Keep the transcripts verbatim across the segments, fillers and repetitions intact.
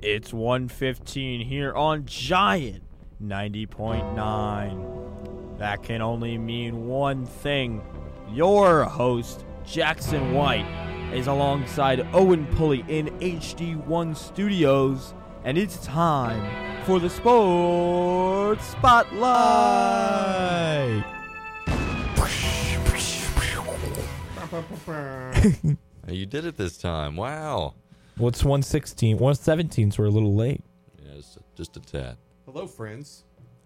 It's one fifteen here on Giant ninety point nine. That can only mean one thing. Your host, Jackson White, is alongside Owen Pulley in H D one Studios, and it's time for the Sports Spotlight. You did it this time. Wow. Well, it's one sixteen. one seventeen, so we're a little late. Yes, just a tad. Hello, friends.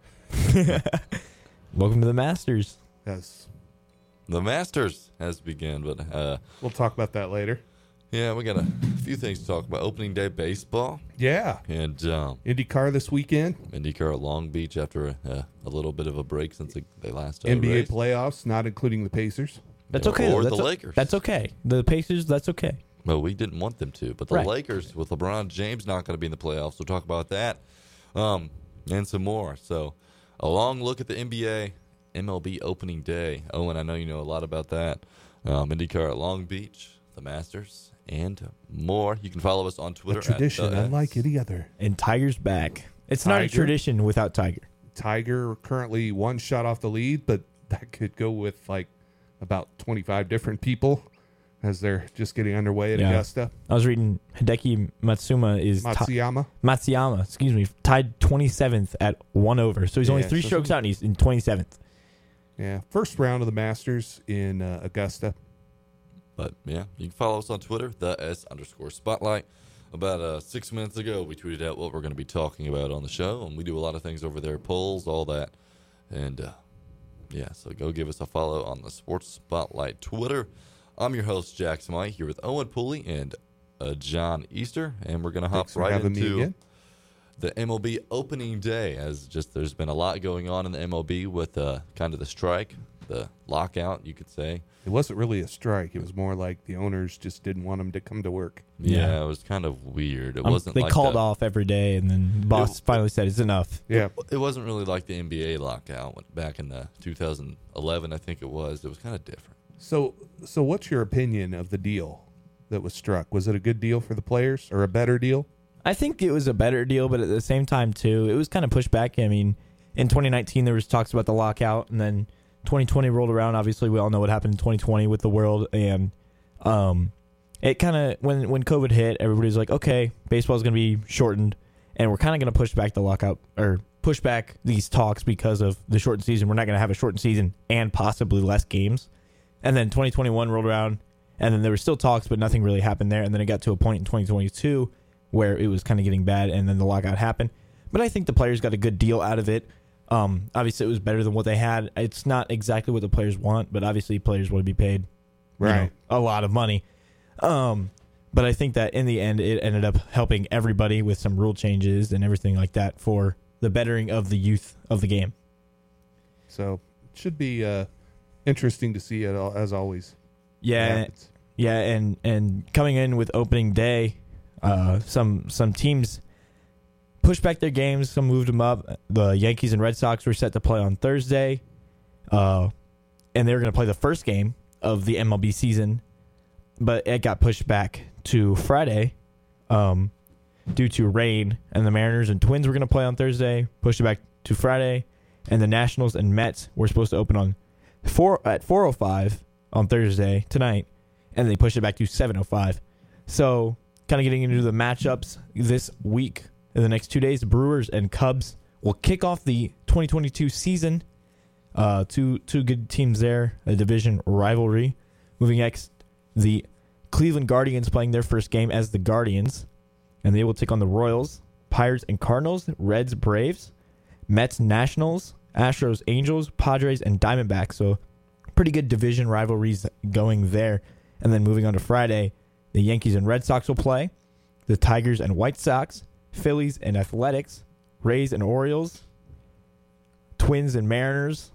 Welcome to the Masters. Yes. The Masters has begun, but uh, We'll talk about that later. yeah, we got a few things to talk about. Opening day baseball Yeah. and um, IndyCar this weekend. IndyCar at Long Beach after a, a, a little bit of a break since they, they last uh, N B A raced. playoffs, not including the Pacers. That's Yeah, okay. or that's the o- Lakers. That's okay. The Pacers, that's okay. Well, we didn't want them to, but the Right. Lakers with LeBron James not going to be in the playoffs. We'll talk about that um, and some more. So, a long look at the N B A M L B opening day. Owen, I know you know a lot about that. Um, IndyCar at Long Beach, the Masters, and more. You can follow us on Twitter. A tradition at the unlike X. any other. And Tiger's back. It's not a Tiger? tradition without Tiger. Tiger currently one shot off the lead, but that could go with like about twenty-five different people as they're just getting underway at Yeah. Augusta. I was reading Hideki Matsuma is ti- Matsuyama. Matsuyama, excuse me, tied twenty-seventh at one over. So he's only Yeah, three so strokes some- out, and he's in twenty-seventh. Yeah. First round of the Masters in uh, Augusta. But yeah, you can follow us on Twitter, the S underscore Spotlight. About uh, six minutes ago, we tweeted out what we're going to be talking about on the show, and we do a lot of things over there, polls, all that. And uh, yeah, so go give us a follow on the Sports Spotlight Twitter. I'm your host, Jackson White, here with Owen Pulley and uh, John Easter, and we're going to hop Thanks for right having me into again. the M L B opening day. As just there's been a lot going on in the M L B with uh, kind of the strike, the lockout, you could say. It wasn't really a strike. It was more like the owners just didn't want them to come to work. Yeah, Yeah. it was kind of weird. It Um, wasn't they like called the, off every day, and then the boss It- finally said it's enough. Yeah. It wasn't really like the N B A lockout back in the two thousand eleven, I think it was. It was kind of different. So, so what's your opinion of the deal that was struck? Was it a good deal for the players or a better deal? I think it was a better deal, but at the same time, too, it was kind of pushed back. I mean, in twenty nineteen, there was talks about the lockout, and then twenty twenty rolled around. Obviously, we all know what happened in twenty twenty with the world, and um, it kind of, when, when COVID hit, everybody's like, okay, baseball's going to be shortened, and we're kind of going to push back the lockout, or push back these talks because of the shortened season. We're not going to have a shortened season and possibly less games. And then twenty twenty-one rolled around, and then there were still talks, but nothing really happened there. And then it got to a point in twenty twenty-two where it was kind of getting bad, and then the lockout happened. But I think the players got a good deal out of it. Um, obviously, it was better than what they had. It's not exactly what the players want, but obviously players want to be paid you know, Right. a lot of money. Um, but I think that in the end, it ended up helping everybody with some rule changes and everything like that for the bettering of the youth of the game. So it should be uh, interesting to see it all, as always. Yeah, What happens. Yeah, and, and coming in with opening day, uh, some some teams pushed back their games. Some moved them up. The Yankees and Red Sox were set to play on Thursday, uh, and they were going to play the first game of the M L B season, but it got pushed back to Friday um, due to rain. And the Mariners and Twins were going to play on Thursday, pushed it back to Friday, and the Nationals and Mets were supposed to open on four at four oh five on Thursday tonight. And they pushed it back to seven oh five. So, kind of getting into the matchups this week. In the next two days, the Brewers and Cubs will kick off the twenty twenty-two season. Uh, two two good teams there, a division rivalry. Moving next, the Cleveland Guardians playing their first game as the Guardians. And they will take on the Royals, Pirates and Cardinals, Reds, Braves, Mets, Nationals, Astros, Angels, Padres, and Diamondbacks. So, pretty good division rivalries going there. And then moving on to Friday, the Yankees and Red Sox will play, the Tigers and White Sox, Phillies and Athletics, Rays and Orioles, Twins and Mariners,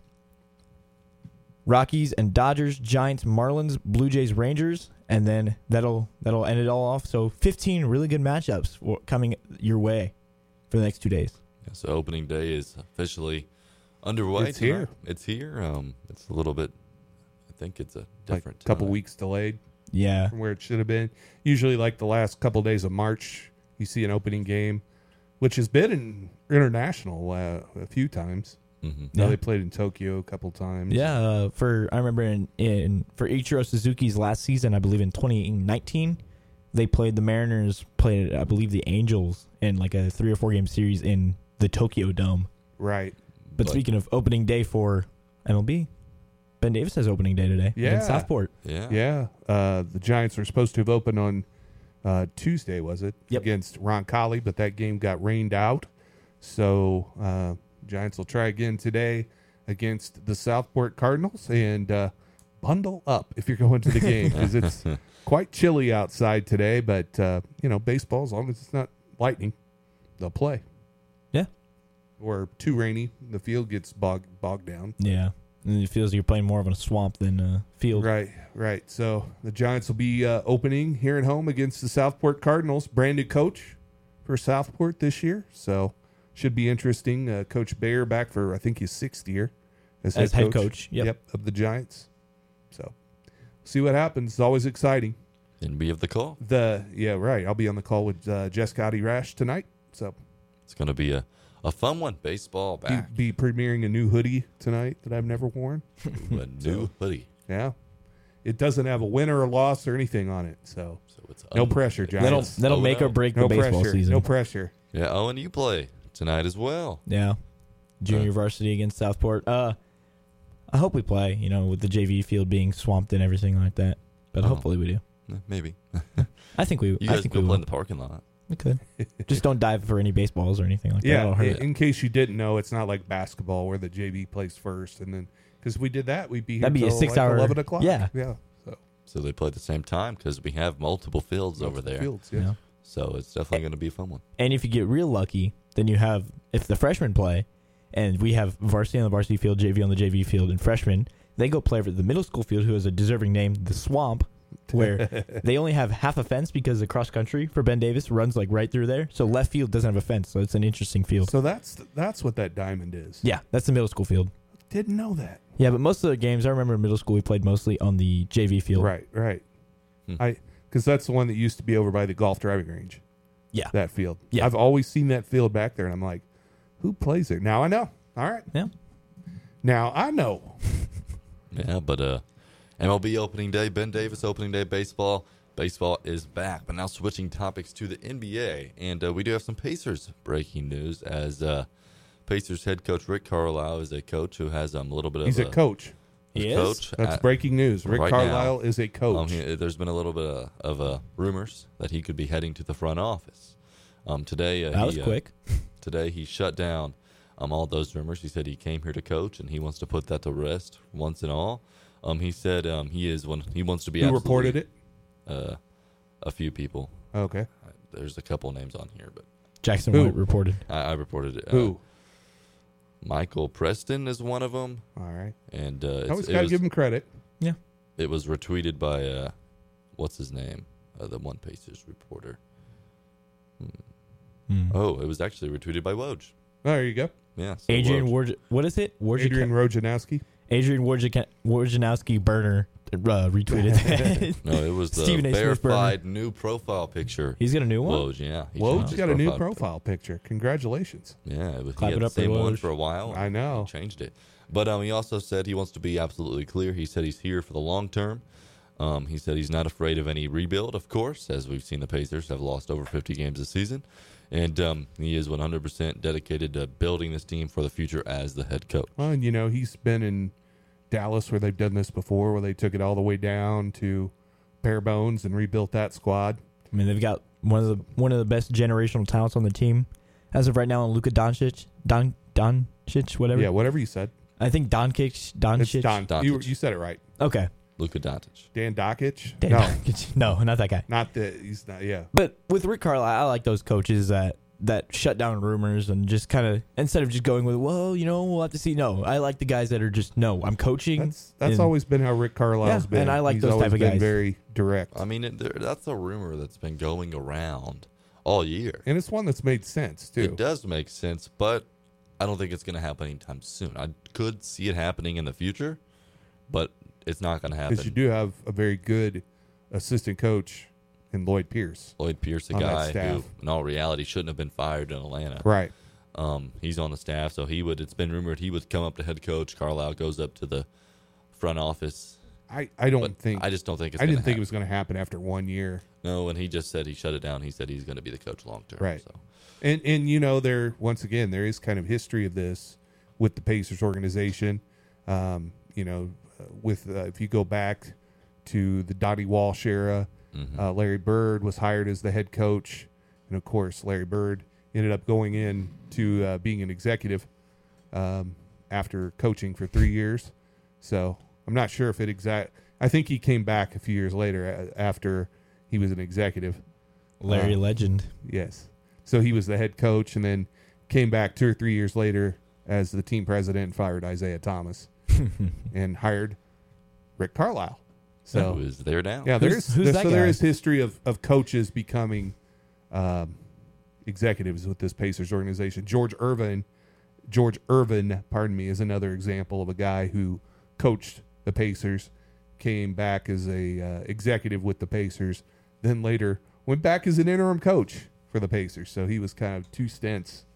Rockies and Dodgers, Giants, Marlins, Blue Jays, Rangers, and then that'll that'll end it all off. So fifteen really good matchups for- coming your way for the next two days. Yeah, so opening day is officially underway. It's here. tonight. It's here. Um, it's a little bit. I think it's a Like different a couple time. weeks delayed Yeah, from where it should have been. Usually like the last couple days of March you see an opening game, which has been in international uh, a few times. Mm-hmm. Now Yeah. they played in Tokyo a couple times. Yeah, uh, for I remember in, in for Ichiro Suzuki's last season, I believe in twenty nineteen, they played the Mariners, played I believe the Angels in like a three or four game series in the Tokyo Dome. Right. But, But- speaking of opening day for M L B, Ben Davis has opening day today Yeah. in Southport. Yeah. Yeah. Uh, the Giants were supposed to have opened on uh, Tuesday, was it? Yep. Against Roncalli, but that game got rained out. So uh, Giants will try again today against the Southport Cardinals and uh, bundle up if you're going to the game because it's quite chilly outside today. But, uh, you know, baseball, as long as it's not lightning, they'll play. Yeah. Or too rainy, the field gets bogged, bogged down. Yeah, and it feels like you're playing more of a swamp than a field. Right, right. So the Giants will be uh, opening here at home against the Southport Cardinals. Brand new coach for Southport this year, so should be interesting. Uh, coach Bayer back for I think his sixth year as, As head coach, yep. of the Giants. So see what happens. It's always exciting. And be of the call. The yeah, right. I'll be on the call with uh, Jess Gotti Rash tonight. So It's going to be a, a fun one. Baseball be, back. be premiering a new hoodie tonight that I've never worn. Ooh, a new hoodie. Yeah, it doesn't have a win or a loss or anything on it. So So it's no un- pressure, That'll Giants. that'll Oh, make no. or break No the baseball pressure. season. No pressure. Yeah. Oh, and you play tonight as well. Yeah, junior Uh. varsity against Southport. Uh, I hope we play. You know, with the J V field being swamped and everything like that. But Oh. hopefully we do. Eh, Maybe. I think we. You I guys think go we play will. in the parking lot. We could. Just don't dive for any baseballs or anything like that. Yeah, That'll hurt. in, in case you didn't know, it's not like basketball where the J V plays first, and then because we did that, we'd be here That'd be a till, six-hour- like eleven o'clock. yeah. yeah. So So they play at the same time because we have multiple fields over multiple there. Fields, yeah. Yeah. So it's definitely going to be a fun one. And if you get real lucky, then you have if the freshmen play, and we have varsity on the varsity field, J V on the J V field, and freshmen they go play for the middle school field, who has a deserving name, the Swamp, where they only have half a fence because the cross country for Ben Davis runs like right through there. So left field doesn't have a fence, so it's an interesting field. So that's that's what that diamond is. Yeah, that's the middle school field. Didn't know that. Yeah, but most of the games I remember in middle school we played mostly on the J V field. Right, right. Hmm. I because that's the one that used to be over by the golf driving range. Yeah. That field. Yeah. I've always seen that field back there, and I'm like, who plays there? Now I know. All right. Yeah. Now I know. Yeah, but uh, M L B opening day, Ben Davis opening day, baseball. Baseball is back. But now switching topics to the N B A. And uh, we do have some Pacers breaking news as uh, Pacers head coach Rick Carlisle is a coach who has um, a little bit of He's a coach. He a is? coach. That's at- breaking news. Rick right Carlisle now, is a coach. Um, he, there's been a little bit of, of uh, rumors that he could be heading to the front office. Um, today, uh, That he, was uh, quick. Today, he shut down um, all those rumors. He said he came here to coach, and he wants to put that to rest once and all. Um, he said um, he is one. He wants to be. Who absolutely- reported it? Uh, a few people. Okay. There's a couple names on here, but Jackson Who? White reported. I, I reported it. Uh, Who? Michael Preston is one of them, All right. and uh, it's, Always it, got to was, give him credit. it was retweeted by uh, what's his name, uh, the one Pacers reporter. Hmm. Oh, it was actually retweeted by Woj. Oh, there you go. Yeah, so Adrian Woj. Woj- what is it? Wojcik- Adrian Wojnarowski. Adrian Wojcik- Wojnarowski burner uh, retweeted that. No, it was the Stephen A. Smith burner. verified new profile picture. He's got a new one. Woj, yeah. He Woj changed his got a new profile picture. Congratulations. Yeah, it was, Clap he it had up the for same one Woj. for a while. I know. He changed it. But um, he also said he wants to be absolutely clear. He said he's here for the long term. Um, he said he's not afraid of any rebuild, of course, as we've seen the Pacers have lost over fifty games this season. And um, he is one hundred percent dedicated to building this team for the future as the head coach. Well, and you know, he's been in Dallas where they've done this before, where they took it all the way down to bare bones and rebuilt that squad. I mean, they've got one of the one of the best generational talents on the team as of right now. Luka Doncic, Don Doncic, whatever. Yeah, whatever you said. I think Doncic, It's Doncic. Don. Doncic. You, you said it right. Okay, Luka Doncic. Dan Doncic. Dan no, Doncic. no, not that guy. not the. He's not. Yeah. But with Rick Carlisle, I like those coaches that that shut down rumors and just kind of instead of just going with, well, you know, we'll have to see. No, I like the guys that are just no. I'm coaching. That's that's and- always been how Rick Carlisle's Yeah, been. and I like He's those always type of been guys. Very direct, I mean, it, there, that's a rumor that's been going around all year. and it's one that's made sense too. It does make sense, but I don't think it's going to happen anytime soon. I could see it happening in the future, but it's not going to happen. Because you do have a very good assistant coach and Lloyd Pierce. Lloyd Pierce, a on that guy who, staff. in all reality, shouldn't have been fired in Atlanta. Right. Um, he's on the staff, so he would. It's been rumored he would come up to head coach. Carlisle goes up to the front office. I, I don't But think I just don't think it's. I didn't gonna think happen. it was going to happen after one year. No, and he just said he shut it down. He said he's going to be the coach long term. Right. So. And and you know, there once again there is kind of history of this with the Pacers organization. Um, you know, uh, with uh, if you go back to the Dottie Walsh era, Mhm. uh, Larry Bird was hired as the head coach, and of course Larry Bird ended up going in to uh, being an executive um, after coaching for three years. So I'm not sure if it exact. I think he came back a few years later a- after he was an executive. Larry Uh, Legend. Yes. So he was the head coach and then came back two or three years later as the team president and fired Isaiah Thomas and hired Rick Carlisle. So Who is there now? yeah, Who's- there's who's there, that so there guy? is history of, of coaches becoming um, executives with this Pacers organization. George Irvin, George Irvin, pardon me, is another example of a guy who coached the Pacers, came back as a uh, executive with the Pacers, then later went back as an interim coach for the Pacers. So he was kind of two stints.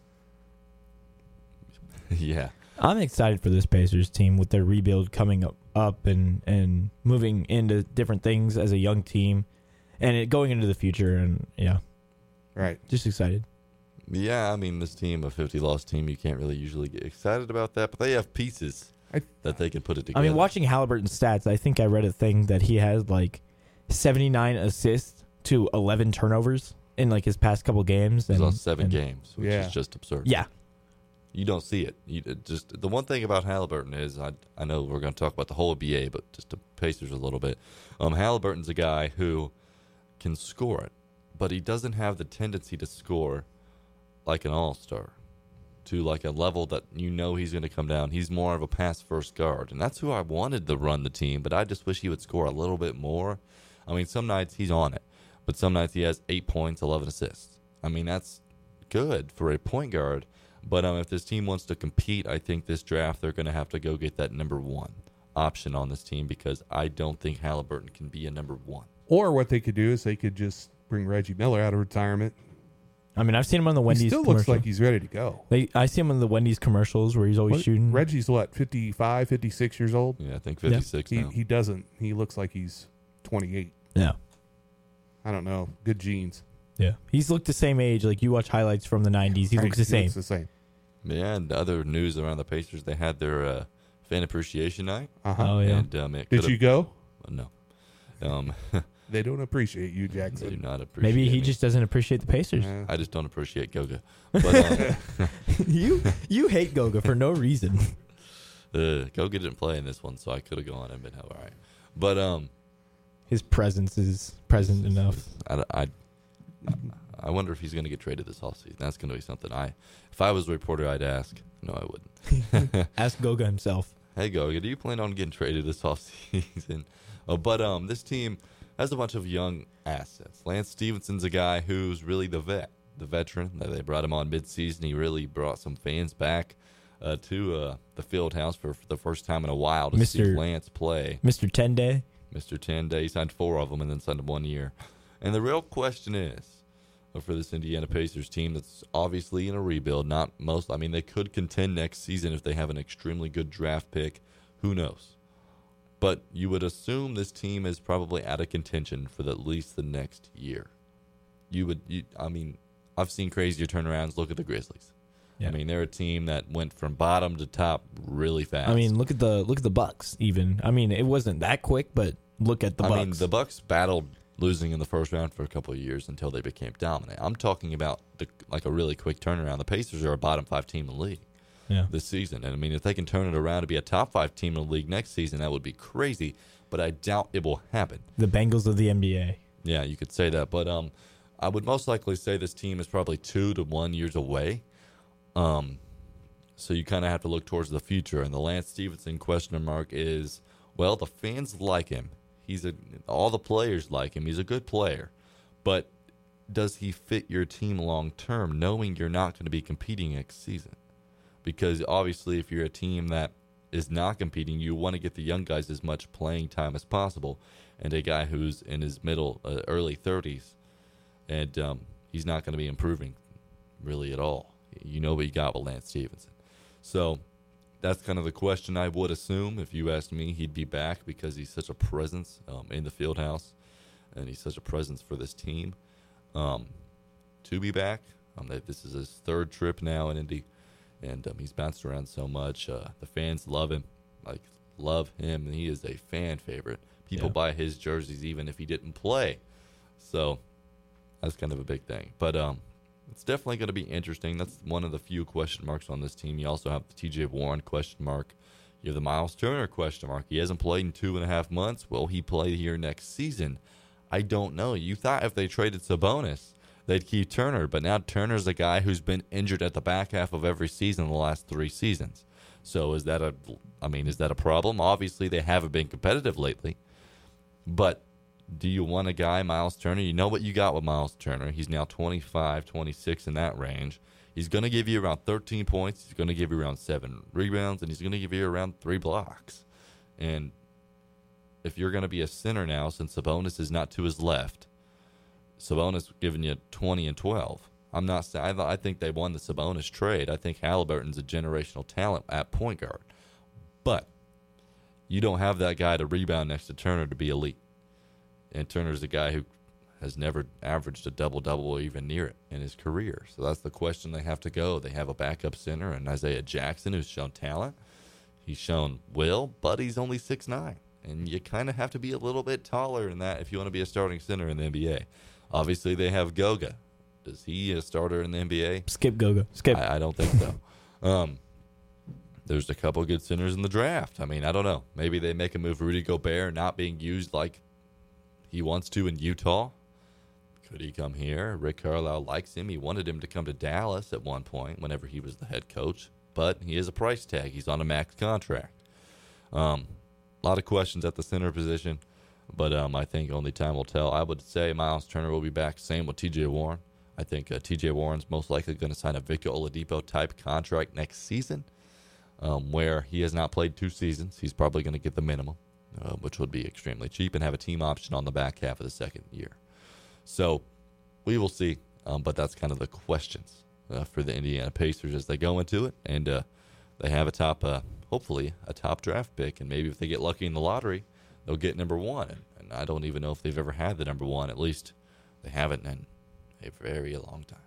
yeah. I'm excited for this Pacers team with their rebuild coming up, up and, and moving into different things as a young team and it going into the future. And yeah, Right. just excited. Yeah, I mean, this team, a fifty-loss team, you can't really usually get excited about that, but they have pieces I- that they can put it I together. mean, watching Halliburton's stats, I think I read a thing that he had like seventy-nine assists to eleven turnovers in like his past couple games. He's and, on seven and- games, which Yeah. is just absurd. Yeah. You don't see it. You it just the one thing about Halliburton is I I know we're going to talk about the whole N B A, but just the Pacers a little bit. Um, Halliburton's a guy who can score it, but he doesn't have the tendency to score like an all-star, to like a level that you know he's going to come down. He's more of a pass-first guard, and that's who I wanted to run the team. But I just wish he would score a little bit more. I mean, some nights he's on it, but some nights he has eight points, eleven assists. I mean, that's good for a point guard. But um, if this team wants to compete, I think this draft they're going to have to go get that number one option on this team because I don't think Halliburton can be a number one. Or what they could do is they could just bring Reggie Miller out of retirement. I mean, I've seen him on the Wendy's he still commercial. looks like he's ready to go. They, I see him on the Wendy's commercials where he's always What- shooting. Reggie's what, fifty-five, fifty-six years old? Yeah, I think fifty-six He now. he doesn't. He looks like he's twenty-eight. Yeah. I don't know. Good genes. Yeah. He's looked the same age. Like you watch highlights from the nineties. He Right, looks the same. Looks the same. Yeah, and other news around the Pacers, they had their uh, fan appreciation night. Uh-huh. Oh, yeah. And um, it Did could've- you go? No. Um, They don't appreciate you, they do Jackson. not appreciate Maybe he me. just doesn't appreciate the Pacers. Uh, I just don't appreciate Goga. But um, you you hate Goga for no reason. uh, Goga didn't play in this one, so I could have gone and been all right. But um, His presence is present enough. I, I, I wonder if he's going to get traded this offseason. That's going to be something I, if I was a reporter, I'd ask. No, I wouldn't. Ask Goga himself. Hey, Goga, do you plan on getting traded this offseason? oh, but um, this team has a bunch of young assets. Lance Stevenson's a guy who's really the vet, the veteran. They brought him on midseason. He really brought some fans back uh, to uh, the field house for, for the first time in a while to see Mister Lance play. Mister Ten Day. Mister Ten Day signed four of them and then signed them one year. And the real question is, uh, for this Indiana Pacers team that's obviously in a rebuild, not most, I mean, they could contend next season if they have an extremely good draft pick. Who knows? But you would assume this team is probably out of contention for the, at least the next year. You would, you, I mean, I've seen crazier turnarounds. Look at the Grizzlies. Yeah. I mean, they're a team that went from bottom to top really fast. I mean, look at the look at the Bucks. Even I mean, it wasn't that quick, but look at the I Bucks. mean, the Bucks battled losing in the first round for a couple of years until they became dominant. I'm talking about the, like a really quick turnaround. The Pacers are a bottom five team in the league yeah. this season, and I mean, if they can turn it around to be a top five team in the league next season, that would be crazy. But I doubt it will happen. The Bengals of the N B A. Yeah, you could say that, but um, I would most likely say this team is probably two to one years away. Um, so you kind of have to look towards the future, and the Lance Stevenson question mark is, well, the fans like him. He's a all the players like him. He's a good player, but does he fit your team long term, knowing you're not going to be competing next season? Because obviously, if you're a team that is not competing, you want to get the young guys as much playing time as possible. and a guy who's in his middle, uh, early thirties, and um, he's not going to be improving really at all. You know what you got with Lance Stevenson. So that's kind of the question I would assume. If you asked me, he'd be back because he's such a presence um, in the field house, and he's such a presence for this team. Um, to be back, um, this is his third trip now in Indy, and um, he's bounced around so much. Uh, the fans love him, like love him, and he is a fan favorite. People Yeah. buy his jerseys even if he didn't play. So that's kind of a big thing. But um, it's definitely going to be interesting. That's one of the few question marks on this team. You also have the T J Warren question mark. You have the Miles Turner question mark. He hasn't played in two and a half months. Will he play here next season? I don't know. You thought if they traded Sabonis, they'd keep Turner, but now Turner's a guy who's been injured at the back half of every season in the last three seasons. So is that a, I mean, is that a problem? Obviously, they haven't been competitive lately. But do you want a guy, Miles Turner? You know what you got with Miles Turner. He's now twenty-five, twenty-six in that range. He's going to give you around thirteen points. He's going to give you around seven rebounds, and he's going to give you around three blocks. And if you're going to be a center now, since Sabonis is not to his left, Sabonis giving you twenty and twelve. I'm not saying, I think they won the Sabonis trade. I think Halliburton's a generational talent at point guard. But you don't have that guy to rebound next to Turner to be elite. And Turner's a guy who has never averaged a double-double or even near it in his career. So that's the question they have to go. They have a backup center and Isaiah Jackson, who's shown talent. He's shown will, but he's only six nine. And you kind of have to be a little bit taller than that if you want to be a starting center in the N B A. Obviously, they have Goga. Is he a starter in the N B A? Skip Goga. Skip. I, I don't think so. um, there's a couple good centers in the draft. I mean, I don't know. Maybe they make a move. Rudy Gobert not being used like he wants to in Utah. Could he come here? Rick Carlisle likes him. He wanted him to come to Dallas at one point whenever he was the head coach. But he has a price tag. He's on a max contract. Um, a lot of questions at the center position. But um, I think only time will tell. I would say Miles Turner will be back. Same with T J Warren. I think uh, T J Warren's most likely going to sign a Victor Oladipo-type contract next season, um, where he has not played two seasons. He's probably going to get the minimum, uh, which would be extremely cheap, and have a team option on the back half of the second year. So we will see, um, but that's kind of the questions uh, for the Indiana Pacers as they go into it. And uh, they have a top, uh, hopefully, a top draft pick, and maybe if they get lucky in the lottery, they'll get number one. And, and I don't even know if they've ever had the number one. At least they haven't in a very long time.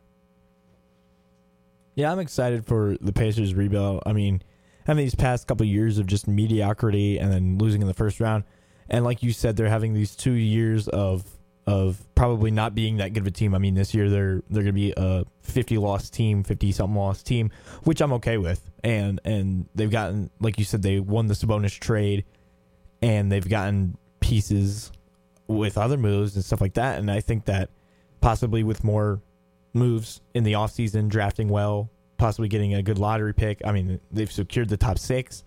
Yeah, I'm excited for the Pacers rebuild. I mean, having these past couple of years of just mediocrity and then losing in the first round, and like you said, they're having these two years of of probably not being that good of a team. I mean, this year they're they're going to be a fifty loss team, fifty something loss team, which I'm okay with. And and they've gotten, like you said, they won the Sabonis trade, and they've gotten pieces with other moves and stuff like that. And I think that possibly with more moves in the offseason, drafting well, possibly getting a good lottery pick. I mean, they've secured the top six.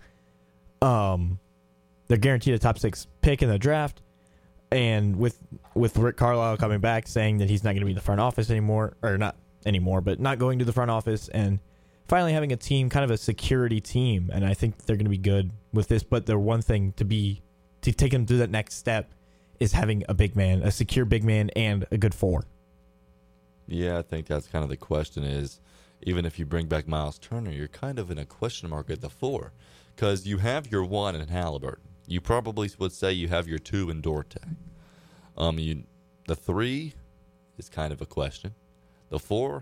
Um, they're guaranteed a top six pick in the draft. And with with Rick Carlisle coming back, saying that he's not going to be in the front office anymore, or not anymore, but not going to the front office, and finally having a team, kind of a security team. And I think they're going to be good with this. But the one thing to be, to take them to that next step is having a big man, a secure big man, and a good four. Yeah, I think that's kind of the question is, even if you bring back Miles Turner, you're kind of in a question mark at the four, because you have your one in Halliburton. You probably would say you have your two in Dorte. Um, you, the three is kind of a question. The four,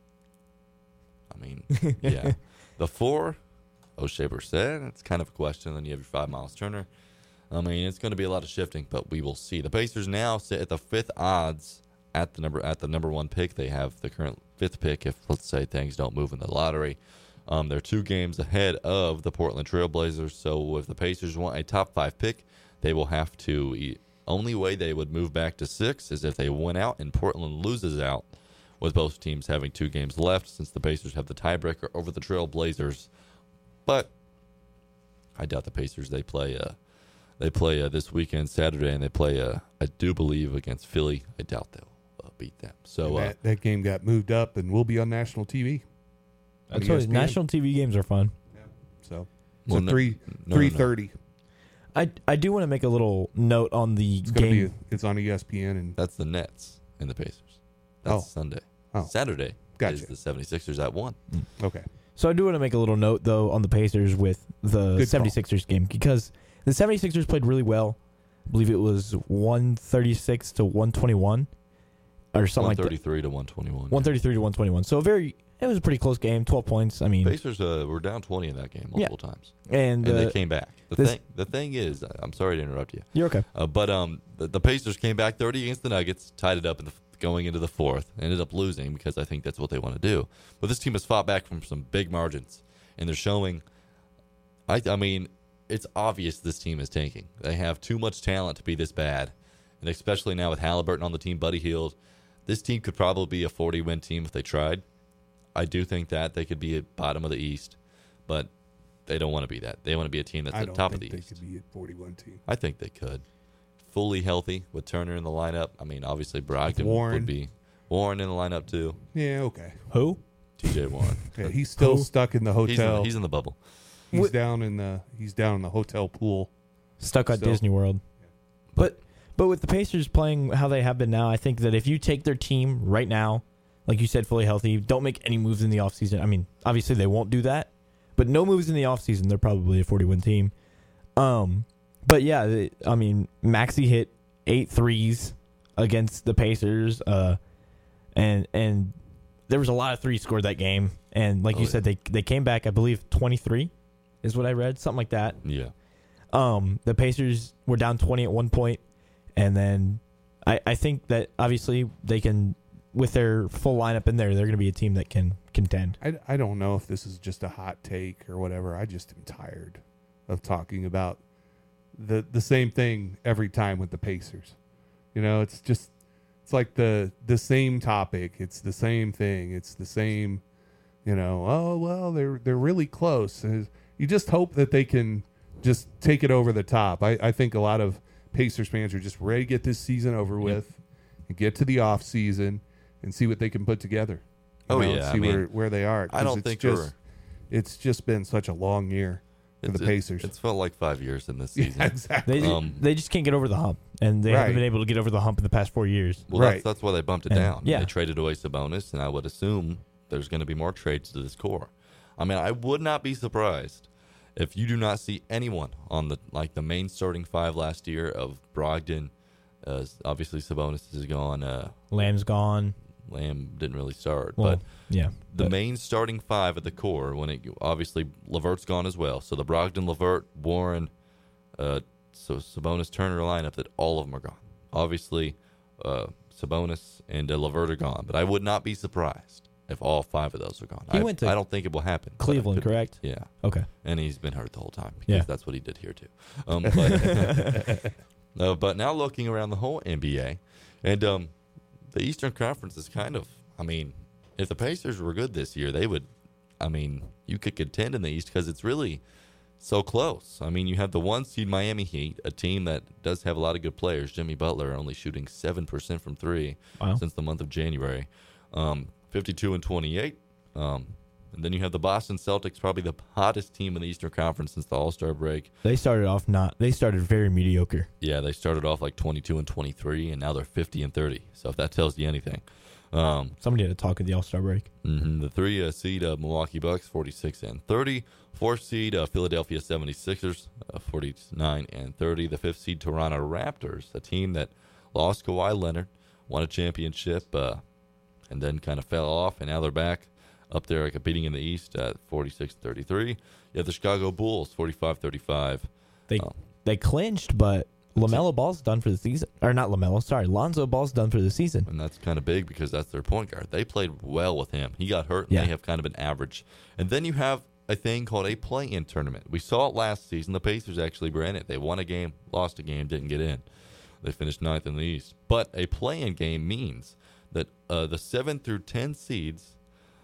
I mean, yeah. The four, O'Shea Brissett, it's kind of a question. Then you have your five, Miles Turner. I mean, it's going to be a lot of shifting, but we will see. The Pacers now sit at the fifth odds at the number at the number one pick. They have the current fifth pick if, let's say, things don't move in the lottery. Um, they're two games ahead of the Portland Trail Blazers. So if the Pacers want a top five pick, they will have to eat. Only way they would move back to six is if they win out and Portland loses out, with both teams having two games left, since the Pacers have the tiebreaker over the Trail Blazers. But I doubt the Pacers. They play uh, they play uh, this weekend, Saturday, and they play, uh, I do believe, against Philly. I doubt they'll uh, beat them. So uh, that, that game got moved up and will be on national T V. That's what, national T V games are fun. So, Well, so no- three no, no, three no. thirty. I, I do want to make a little note on the It's gonna game. be. It's on E S P N and That's the Nets and the Pacers. That's Oh. Sunday. Oh. Saturday Gotcha. is the 76ers at one. okay. So I do want to make a little note, though, on the Pacers with the Good call. 76ers game because the 76ers played really well. I believe it was one thirty-six to one twenty-one or something like that. one thirty-three to one twenty-one. one thirty-three to one twenty-one. So a very, it was a pretty close game, twelve points. I mean, Pacers uh, were down twenty in that game multiple times, and, and uh, they came back. The this- thing, the thing is, I'm sorry to interrupt you, you're okay. uh, but um, the, the Pacers came back thirty against the Nuggets, tied it up in the going into the fourth, ended up losing because I think that's what they want to do. But this team has fought back from some big margins, and they're showing. I, I mean, it's obvious this team is tanking. They have too much talent to be this bad, and especially now with Halliburton on the team, Buddy Hield, this team could probably be a forty-win team if they tried. I do think that they could be at bottom of the East, but they don't want to be that. They want to be a team that's I at don't top think of the they East. could be a forty-one team. I think they could. Fully healthy with Turner in the lineup. I mean, obviously Brogdon Warren. would be Warren in the lineup too. Yeah. Okay. Who? T J Warren. Yeah, he's still Who? stuck in the He's in, hotel. the, he's in the bubble. He's What- down in the. He's down in the hotel pool. Stuck at So- Disney World. But but with the Pacers playing how they have been now, I think that if you take their team right now, like you said, fully healthy, don't make any moves in the offseason. I mean, obviously they won't do that, but no moves in the offseason, they're probably a forty-win team. Um, but yeah, they- I mean, Maxey hit eight threes against the Pacers, uh, and and there was a lot of threes scored that game. And like Oh, you yeah. said, they they came back, I believe, twenty-three is what I read, something like that. Yeah. Um, the Pacers were down twenty at one point, and then I, I think that obviously they can, with their full lineup in there, they're going to be a team that can contend. I, I don't know if this is just a hot take or whatever. I just am tired of talking about the the same thing every time with the Pacers. You know, it's just it's like the the same topic. It's the same thing. It's the same. You know, oh well, they're they're really close. And you just hope that they can just take it over the top. I, I think a lot of Pacers fans are just ready to get this season over with and get to the off season and see what they can put together. You Oh, know, yeah, see I mean, where where they are. I 'Cause don't it's think just, we're- it's just been such a long year for It's, the it- Pacers. it's felt like five years in this Yeah, season. exactly. They Um, they just can't get over the hump, and they Right. haven't been able to get over the hump in the past four years. Well, Right. that's, that's why they bumped it And- down. yeah. They traded away Sabonis, and I would assume there's going to be more trades to this core. I mean, I would not be surprised if you do not see anyone on the like the main starting five last year of Brogdon. Uh, obviously, Sabonis is gone. Uh, Lamb's gone. Lamb didn't really start, Well, but yeah, the but- main starting five at the core, when it obviously Levert's gone as well. So the Brogdon, Levert, Warren, uh, so Sabonis, Turner lineup, that all of them are gone. Obviously, uh, Sabonis and uh, Levert are gone, but I would not be surprised if all five of those are gone. He I, went to I don't think it will happen. but it Cleveland, could be. correct? Yeah, Okay. and he's been hurt the whole time because Yeah. that's what he did here too. Um, but, uh, but now looking around the whole N B A, and um, the Eastern Conference is kind of, I mean, if the Pacers were good this year, they would, I mean, you could contend in the East because it's really so close. I mean, you have the one seed Miami Heat, a team that does have a lot of good players. Jimmy Butler only shooting seven percent from three Wow. since the month of January, um, fifty-two and twenty-eight. Um, and then you have the Boston Celtics, probably the hottest team in the Eastern Conference since the All-Star break. They started off not. They started very mediocre. Yeah, they started off like twenty-two and twenty-three, and now they're fifty and thirty. So if that tells you anything. Um, Somebody had to talk at the All Star break. mhm, the three uh, seed uh, Milwaukee Bucks, forty-six and thirty. Fourth seed uh, Philadelphia seventy-sixers, uh, forty-nine and thirty. The fifth seed Toronto Raptors, a team that lost Kawhi Leonard, won a championship, uh, and then kind of fell off, and now they're back up there competing in the East at forty-six thirty-three. You have the Chicago Bulls, forty-five thirty-five. They Oh. they clinched, but LaMelo Ball's done for the season. Or not LaMelo, sorry, Lonzo Ball's done for the season. And that's kind of big because that's their point guard. They played well with him. He got hurt, and Yeah. they have kind of an average. And then you have a thing called a play-in tournament. We saw it last season. The Pacers actually ran it. They won a game, lost a game, didn't get in. They finished ninth in the East. But a play-in game means that uh, the seven through ten seeds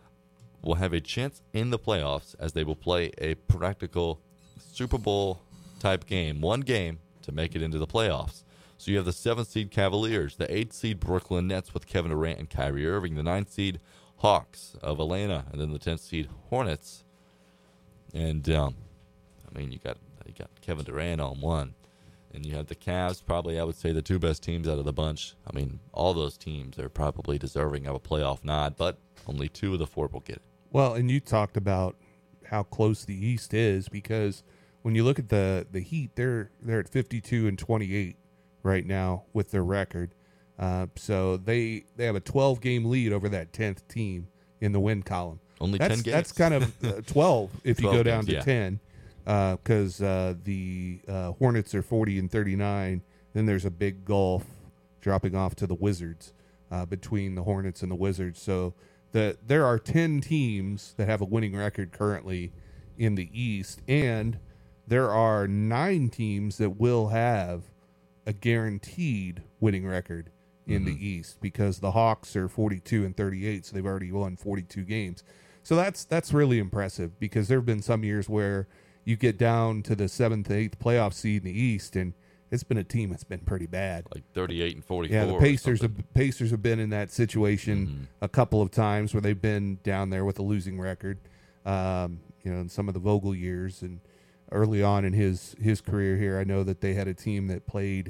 will have a chance in the playoffs as they will play a practical Super Bowl-type game, one game, to make it into the playoffs. So you have the seventh seed Cavaliers, the eighth seed Brooklyn Nets with Kevin Durant and Kyrie Irving, the ninth seed Hawks of Atlanta, and then the tenth seed Hornets. And um, I mean, you got you got Kevin Durant on one. And you have the Cavs, probably I would say the two best teams out of the bunch. I mean, all those teams are probably deserving of a playoff nod, but only two of the four will get it. Well, and you talked about how close the East is, because when you look at the, the Heat, they're they're at fifty-two and twenty-eight right now with their record. Uh, so they they have a twelve game lead over that tenth team in the win column. Only that's, ten games. That's kind of uh, twelve if you go down games, to yeah. ten, because uh, uh, the uh, Hornets are forty and thirty-nine. Then there's a big gulf dropping off to the Wizards uh, between the Hornets and the Wizards. So the there are ten teams that have a winning record currently in the East, and there are nine teams that will have a guaranteed winning record in Mm-hmm. the East, because the Hawks are forty-two and thirty-eight, so they've already won forty-two games. So that's that's really impressive, because there have been some years where you get down to the seventh, eighth playoff seed in the East, and it's been a team that's been pretty bad. Like thirty-eight and forty-four. Yeah, the or Pacers something. have, Pacers have been in that situation Mhm. a couple of times where they've been down there with a losing record. Um, you know, in some of the Vogel years and early on in his his career here, I know that they had a team that played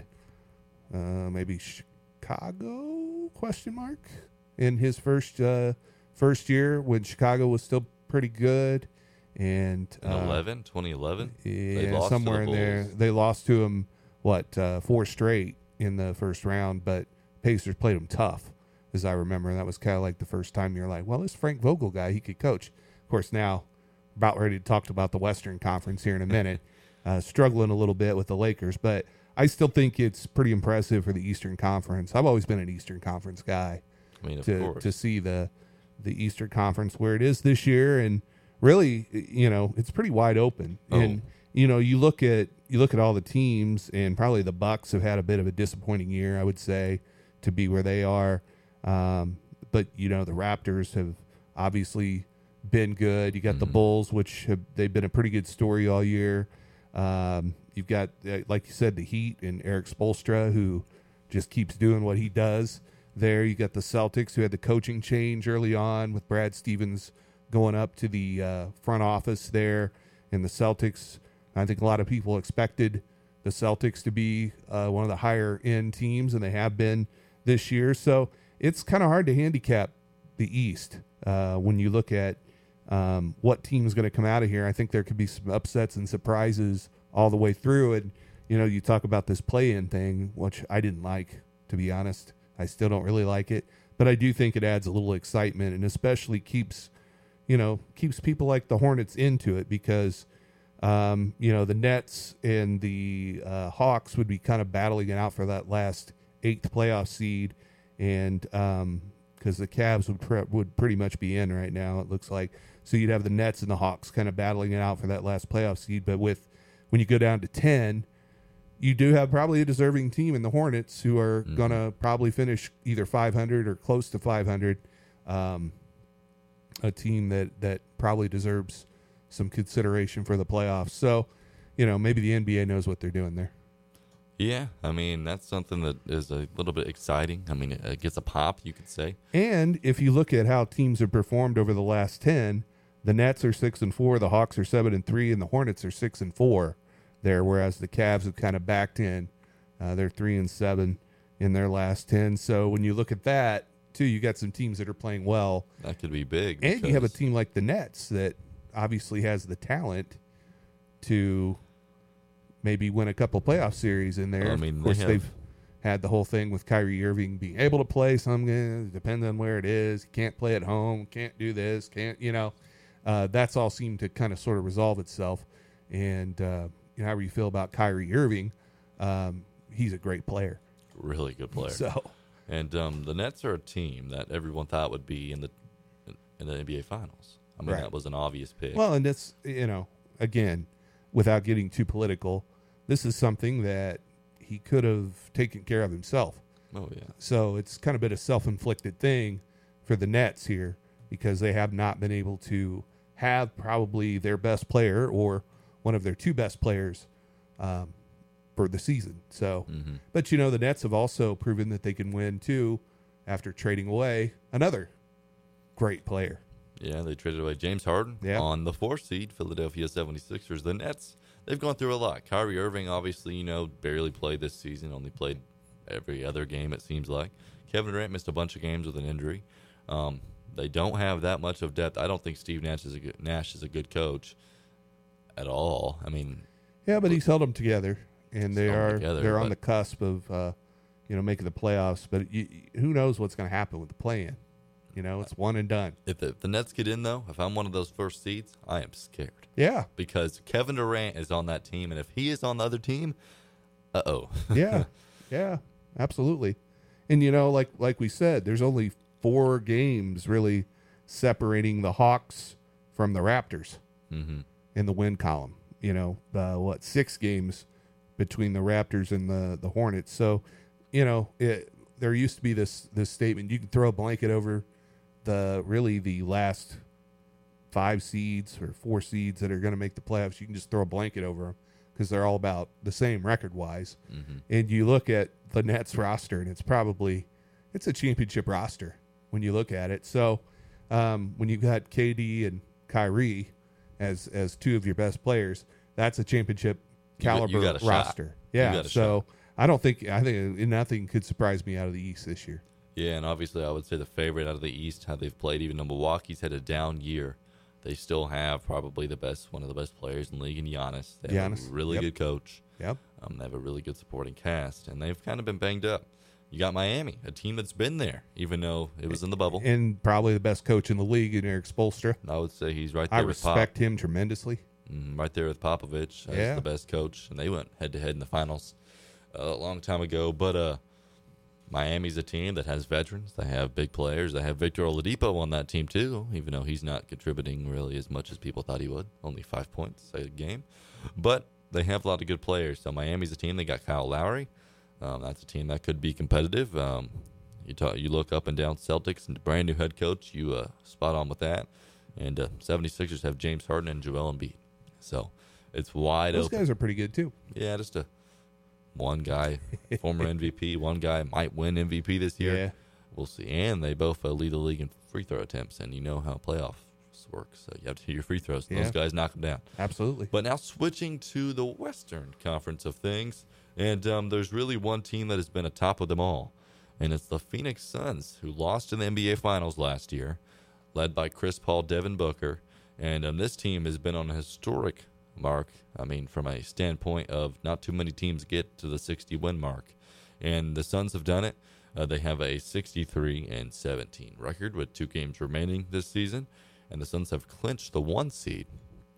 uh, maybe Chicago question mark in his first uh, first year when Chicago was still pretty good. And In uh, eleven, twenty eleven? yeah, lost to somewhere the in there. Bulls. They lost to him, what, uh, four straight in the first round, but Pacers played them tough, as I remember. That was kind of like the first time you're like, well, this Frank Vogel guy, he could coach. Of course, now, about ready to talk about the Western Conference here in a minute, uh, struggling a little bit with the Lakers, but I still think it's pretty impressive for the Eastern Conference. I've always been an Eastern Conference guy. I mean, of to course. to see the the Eastern Conference where it is this year, and really, you know, it's pretty wide open. Oh. And you know, you look at you look at all the teams, and probably the Bucks have had a bit of a disappointing year, I would say, to be where they are. Um, but you know, the Raptors have obviously been good. You got the Mhm. Bulls, which have they've been a pretty good story all year. Um, you've got, uh, like you said, the Heat and Eric Spoelstra, who just keeps doing what he does there. You got the Celtics, who had the coaching change early on with Brad Stevens going up to the uh, front office there. And the Celtics, I think a lot of people expected the Celtics to be uh, one of the higher end teams, and they have been this year. So it's kind of hard to handicap the East uh, when you look at um, what team is going to come out of here. I think there could be some upsets and surprises all the way through. And, you know, you talk about this play-in thing, which I didn't like, to be honest. I still don't really like it. But I do think it adds a little excitement, and especially keeps, you know, keeps people like the Hornets into it, because, um, you know, the Nets and the uh, Hawks would be kind of battling it out for that last eighth playoff seed. And um, because the Cavs would pre- would pretty much be in right now, it looks like. So you'd have the Nets and the Hawks kind of battling it out for that last playoff seed. But with when you go down to ten, you do have probably a deserving team in the Hornets, who are Mhm. going to probably finish either five hundred or close to five hundred. Um, a team that, that probably deserves some consideration for the playoffs. So, you know, maybe the N B A knows what they're doing there. Yeah, I mean, that's something that is a little bit exciting. I mean, it, it gets a pop, you could say. And if you look at how teams have performed over the last ten, the Nets are six and four, the Hawks are seven and three, and the Hornets are six and four there, whereas the Cavs have kind of backed in. Uh, they're three and seven in their last ten. So when you look at that, too, you got some teams that are playing well. That could be big. And you have a because- team like the Nets that obviously has the talent to maybe win a couple playoff series in there. Well, I mean, of they course, have- they've had the whole thing with Kyrie Irving being able to play. Some uh, depends on where it is. Can't play at home. Can't do this. Can't, you know. Uh, that's all seemed to kind of sort of resolve itself. And uh, you know, however you feel about Kyrie Irving, um, he's a great player. Really good player. So And um, the Nets are a team that everyone thought would be in the in the N B A Finals. I mean, Right. that was an obvious pick. well, and it's, you know, again, without getting too political, this is something that he could have taken care of himself. oh yeah, So it's kind of been a self-inflicted thing for the Nets here, because they have not been able to have probably their best player or one of their two best players um, for the season. So, hmm but you know, the Nets have also proven that they can win too after trading away another great player. yeah. They traded away James Harden Yeah. on the four seed Philadelphia seventy-sixers. The Nets, they've gone through a lot. Kyrie Irving, obviously, you know, barely played this season. Only played every other game, it seems like. Kevin Durant missed a bunch of games with an injury. Um, they don't have that much of depth. I don't think Steve Nash is a good, Nash is a good coach at all. I mean, yeah, but he's held them together, and they held 'em are together, they're on but- the cusp of uh, you know making the playoffs. But you, who knows what's going to happen with the play-in? You know, it's one and done. if the, if the Nets get in, though, if I'm one of those first seeds, I am scared. Yeah, Because Kevin Durant is on that team, and if he is on the other team, uh-oh. yeah, yeah, absolutely. And you know, like like we said, there's only four games really separating the Hawks from the Raptors mm-hmm. in the win column. You know, uh, what six games between the Raptors and the the Hornets. So, you know, it, there used to be this this statement: you can throw a blanket over the really the last five seeds or four seeds that are going to make the playoffs. You can just throw a blanket over them because they're all about the same record wise. Mm-hmm. And you look at the Nets roster, and it's probably it's a championship roster when you look at it. So um, when you got K D and Kyrie as as two of your best players, that's a championship You got- caliber you got a shot. roster. You Yeah. got a So I don't think I think nothing could surprise me out of the East this year. Yeah, and obviously I would say the favorite out of the East, how they've played, even though Milwaukee's had a down year, they still have probably the best, one of the best players in the league in Giannis. They have Giannis, a really yep. good coach. Yep. Um, they have a really good supporting cast, and they've kind of been banged up. You got Miami, a team that's been there, even though it was in the bubble. And probably the best coach in the league in Eric Spoelstra. I would say he's right there I with Pop. respect him tremendously. Mm, right there with Popovich as Yeah. the best coach, and they went head to head in the finals uh, a long time ago. But uh, Miami's a team that has veterans. They have big players. They have Victor Oladipo on that team too, even though he's not contributing really as much as people thought he would. Only five points a game, but they have a lot of good players. So Miami's a team. They got Kyle Lowry. Um, that's a team that could be competitive. Um, you talk, you look up and down Celtics and brand new head coach. You uh, spot on with that. And uh, 76ers have James Harden and Joel Embiid. So it's wide Those open. guys are pretty good too. Yeah, just a one guy, former M V P. One guy might win M V P this year. Yeah. We'll see. And they both uh, lead the league in free throw attempts, and you know how playoffs work. So you have to hit your free throws. And Yeah. Those guys knock them down. Absolutely. But now switching to the Western Conference of things, and um, there's really one team that has been atop of them all, and it's the Phoenix Suns, who lost in the N B A Finals last year, led by Chris Paul, Devin Booker, and um, this team has been on a historic mark. I mean, from a standpoint of not too many teams get to the sixty win mark, and the Suns have done it. Uh, they have a sixty-three and seventeen record with two games remaining this season, and the Suns have clinched the one seed.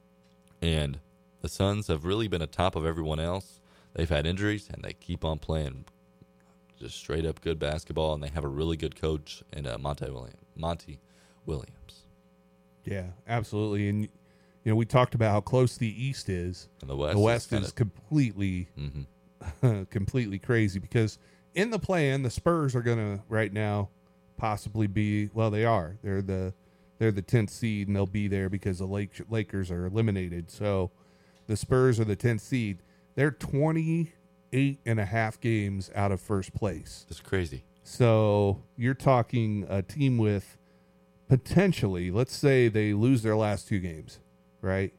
And the Suns have really been atop of everyone else. They've had injuries, and they keep on playing just straight up good basketball, and they have a really good coach in uh, Monty Williams. Monty Williams. Yeah, absolutely. And you know, we talked about how close the East is. And the West, The West is, is completely, hmm completely crazy because in the play-in, the Spurs are going to right now possibly be. Well, they are. They're the they're the tenth seed, and they'll be there because the Lake, Lakers are eliminated. So the Spurs are the tenth seed. They're twenty-eight and a half games out of first place. It's crazy. So you're talking a team with potentially, let's say they lose their last two games, right?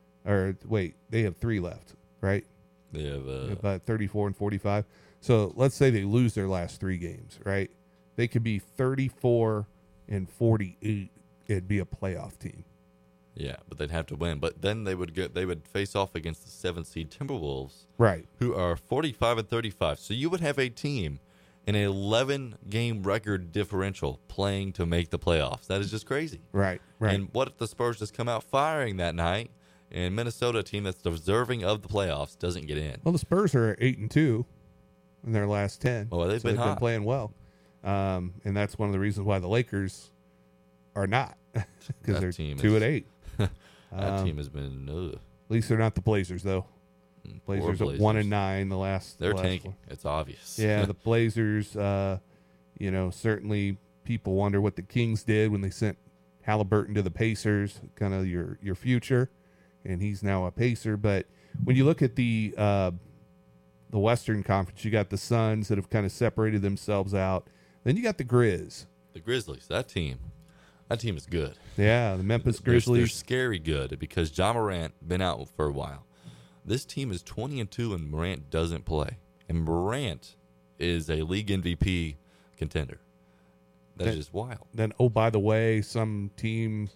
Or wait, they have three left, right? They have uh, About thirty-four and forty-five. So let's say they lose their last three games, right? They could be thirty-four and forty-eight. It'd be a playoff team. yeah, but they'd have to win. But then they would get they would face off against the seventh seed Timberwolves, Right. who are forty-five and thirty-five. So you would have a team in an eleven game record differential playing to make the playoffs. That is just crazy. Right. Right. And what if the Spurs just come out firing that night, and Minnesota, a team that's deserving of the playoffs, doesn't get in? well, the Spurs are eight and two in their last ten. Oh, they've so been they've hot. been playing well, um, and that's one of the reasons why the Lakers are not because That they're team two is- and eight. That Um, team has been ugh, At least they're not the Blazers, though. mm, poor Blazers at one and nine. The last, They're the last tanking. one. It's obvious. Yeah, the Blazers. Uh, you know, certainly people wonder what the Kings did when they sent Halliburton to the Pacers. Kind of your your future, and he's now a Pacer. But when you look at the uh, the Western Conference, you got the Suns that have kind of separated themselves out. Then you got the Grizz. The Grizzlies, that team, that team is good. Yeah, the Memphis They're- They're, Grizzlies. scary good because Ja Morant been out for a while. This team is twenty and two, and Morant doesn't play. And Morant is a league M V P contender. That's That- just wild. Then, oh, by the way, some team,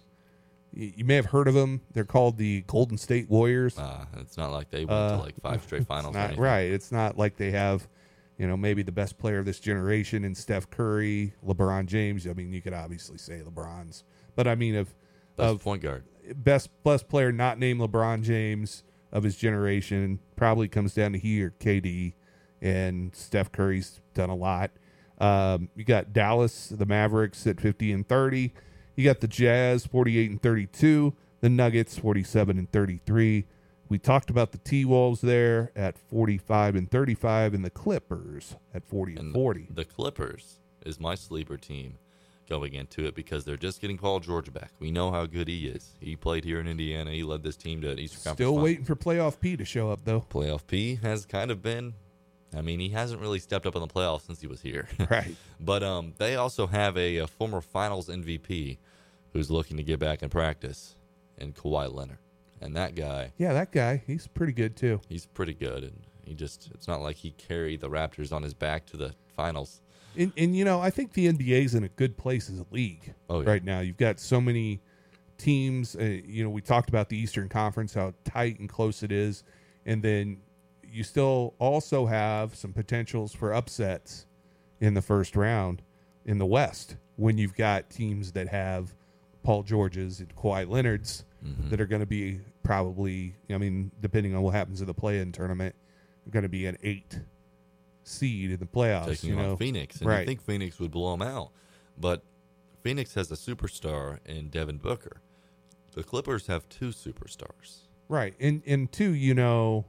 y- you may have heard of them. They're called the Golden State Warriors. Uh, it's not like they went Uh, to like five straight finals. It's or not, anything. right. It's not like they have, you know, maybe the best player of this generation in Steph Curry, LeBron James. I mean, you could obviously say LeBron's, but I mean, of Best of point guard. best best player not named LeBron James of his generation probably comes down to he or K D, and Steph Curry's done a lot. Um, you got Dallas, the Mavericks at fifty and thirty. You got the Jazz forty-eight and thirty-two. The Nuggets forty-seven and thirty-three. We talked about the T-Wolves there at forty-five and thirty-five, and the Clippers at forty and And forty. The Clippers is my sleeper team going into it because they're just getting Paul George back. We know how good he is. He played here in Indiana. He led this team to an Eastern Conference Still final. waiting for playoff P to show up, though. Playoff P has kind of been. I mean, he hasn't really stepped up in the playoffs since he was here. Right. But um, they also have a, a former Finals M V P who's looking to get back in practice, and Kawhi Leonard. And that guy, Yeah, that guy, he's pretty good, too. he's pretty good. And he just, it's not like he carried the Raptors on his back to the finals. And, and you know, I think the N B A is in a good place as a league Oh, yeah. right now. You've got so many teams. Uh, you know, we talked about the Eastern Conference, how tight and close it is, and then you still also have some potentials for upsets in the first round in the West when you've got teams that have Paul George's and Kawhi Leonard's Mhm. that are going to be probably, I mean, depending on what happens in the play-in tournament, they're going to be an eight seed in the playoffs. Taking you know, on Phoenix. And right. you think Phoenix would blow them out. But Phoenix has a superstar in Devin Booker. The Clippers have two superstars. Right. And and two, you know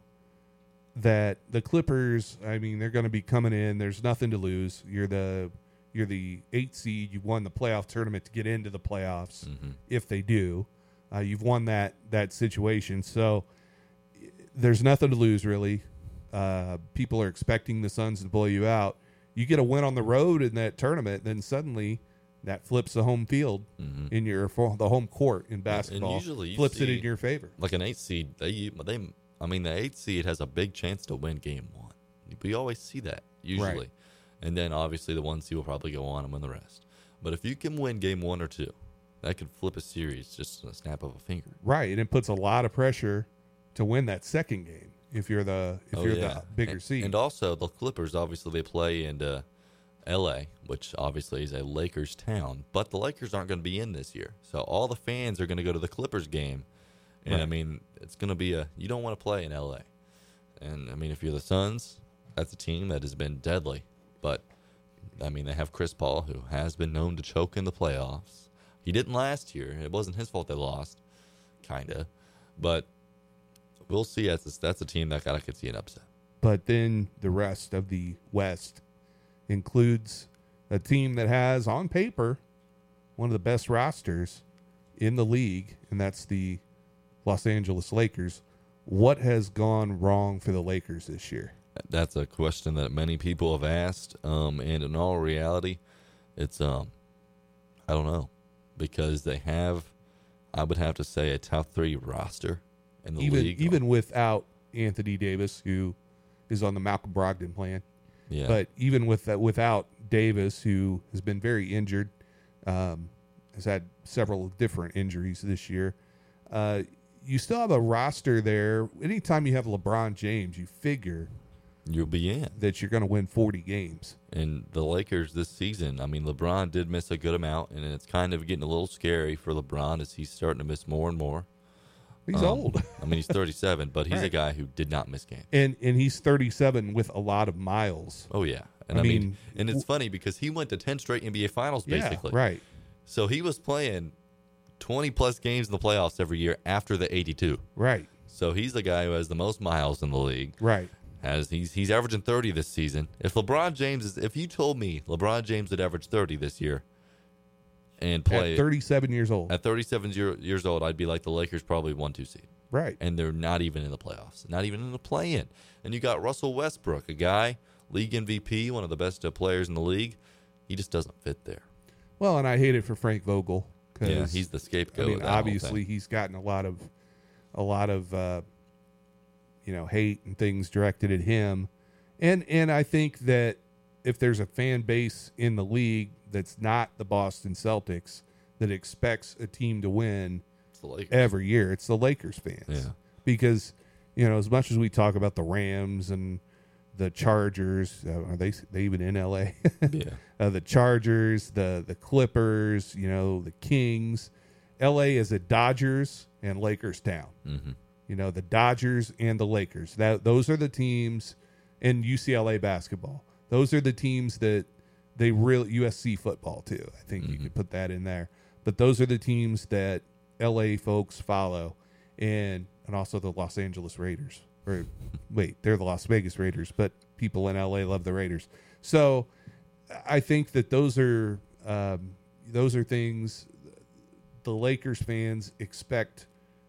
that the Clippers, I mean, they're going to be coming in. There's nothing to lose. You're the you're the eight seed. You won the playoff tournament to get into the playoffs. Mhm. If they do, uh, you've won that that situation. So there's nothing to lose really. Uh, people are expecting the Suns to blow you out. You get a win on the road in that tournament, then suddenly that flips the home field Mhm. in your for the home court in basketball. usually you flips it see- in your favor. Like an eight seed, they they I mean the eight seed has a big chance to win game one. We always see that usually, Right. and then obviously the one seed will probably go on and win the rest. But if you can win game one or two, that could flip a series just in a snap of a finger. Right, and it puts a lot of pressure to win that second game if you're the if Oh, you're yeah. the bigger and, seed. And also the Clippers, obviously they play in uh, L A, which obviously is a Lakers town, but the Lakers aren't going to be in this year, so all the fans are going to go to the Clippers game, and I Right. mean it's going to be a you don't want to play in L A, and I mean if you're the Suns, that's a team that has been deadly, but I mean they have Chris Paul who has been known to choke in the playoffs. He didn't last year; it wasn't his fault they lost, kinda, but we'll see. That's a, that's a team that I could see an upset. But then the rest of the West includes a team that has, on paper, one of the best rosters in the league, and that's the Los Angeles Lakers. What has gone wrong for the Lakers this year? That's a question that many people have asked, um, and in all reality, it's um, I don't know, because they have, I would have to say, a top three roster in the Even league. even without Anthony Davis, who is on the Malcolm Brogdon plan, yeah, but even with that, without Davis, who has been very injured, um, has had several different injuries this year, uh, you still have a roster there. Anytime you have LeBron James, you figure you'll be in. that you're going to win forty games. And the Lakers this season, I mean, LeBron did miss a good amount, and it's kind of getting a little scary for LeBron as he's starting to miss more and more. He's Um, old. I mean, he's thirty-seven, but he's a Right. guy who did not miss games. and and he's thirty-seven with a lot of miles. Oh yeah, and I I, mean, mean, and it's funny because he went to ten straight N B A Finals basically. Yeah, right. So he was playing twenty plus games in the playoffs every year after the eighty-two. Right. So he's the guy who has the most miles in the league. Right. Has he's he's averaging thirty this season. If LeBron James is, if you told me LeBron James would average thirty this year and play At thirty-seven years old. at thirty-seven year, years old, I'd be like the Lakers probably one two seed, Right. and they're not even in the playoffs, not even in the play-in. And you got Russell Westbrook, a guy league M V P, one of the best uh, players in the league. He just doesn't fit there. Well, and I hate it for Frank Vogel because Yeah, he's the I scapegoat. mean, of that whole obviously thing. he's gotten a lot of a lot of uh, you know, hate and things directed at him. And and I think that if there's a fan base in the league that's not the Boston Celtics that expects a team to win It's the Lakers. every year, it's the Lakers fans. Yeah. Because, you know, as much as we talk about the Rams and the Chargers, uh, are they they even in L A? Yeah. uh, the Chargers, the the Clippers, you know, the Kings. L A is a Dodgers and Lakers town. Mm-hmm. You know, the Dodgers and the Lakers. That those are the teams, and U C L A basketball. Those are the teams that they really U S C football too. I think Mm-hmm. you could put that in there. But those are the teams that L A folks follow, and and also the Los Angeles Raiders. Or wait, they're the Las Vegas Raiders, but people in L A love the Raiders. So I think that those are um, those are things the Lakers fans expect.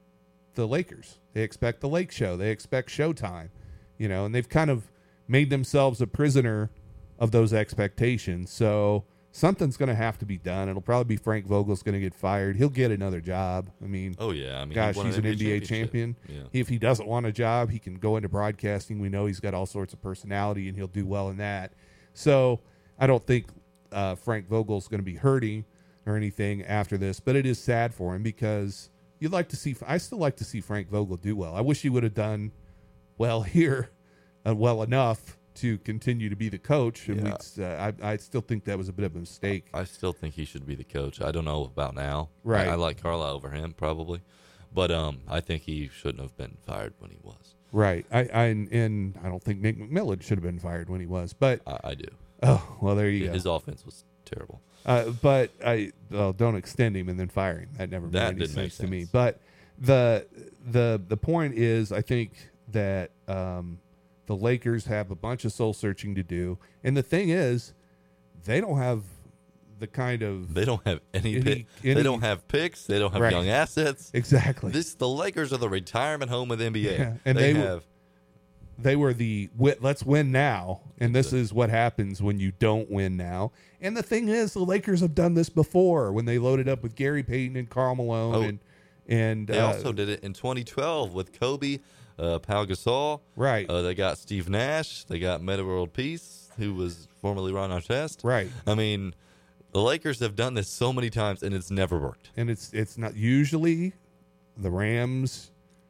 The Lakers, they expect the Lake Show, they expect Showtime, you know, and they've kind of made themselves a prisoner of those expectations. So something's going to have to be done. It'll probably be Frank Vogel's going to get fired. He'll get another job. I mean, Oh yeah, I mean, gosh, he won he's an N B A championship. champion. Yeah. If he doesn't want a job, he can go into broadcasting. We know he's got all sorts of personality, and he'll do well in that. So I don't think uh, Frank Vogel's going to be hurting or anything after this, but it is sad for him because you'd like to see. I still like to see Frank Vogel do well. I wish he would have done well here, uh, well enough to continue to be the coach. And Yeah. we'd, uh, I, I still think that was a bit of a mistake. I still think he should be the coach. I don't know about now. Right. I, I like Carlisle over him probably, but um, I think he shouldn't have been fired when he was. Right. I, I and I don't think Nick McMillan should have been fired when he was. But I, I do. oh well, there you go. His offense was terrible. Uh, but I well, don't extend him and then fire him. That never made That any didn't make sense to me. sense. But the the the point is, I think that um, the Lakers have a bunch of soul searching to do, and the thing is, they don't have the kind of They don't have any. Any- pick, any- they don't have picks. They don't have Right. young assets. exactly. This the Lakers are the retirement home of the N B A. Yeah, and they, they w- have They were the wi- let's win now, and this is what happens when you don't win now. And the thing is, the Lakers have done this before when they loaded up with Gary Payton and Karl Malone, Oh, and and They uh, also did it in twenty twelve with Kobe, uh, Pau Gasol. right, Uh, they got Steve Nash. They got Metta World Peace, who was formerly Ron Artest. right. I mean, the Lakers have done this so many times, and it's never worked. And it's it's not usually the Rams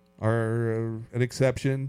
are an exception.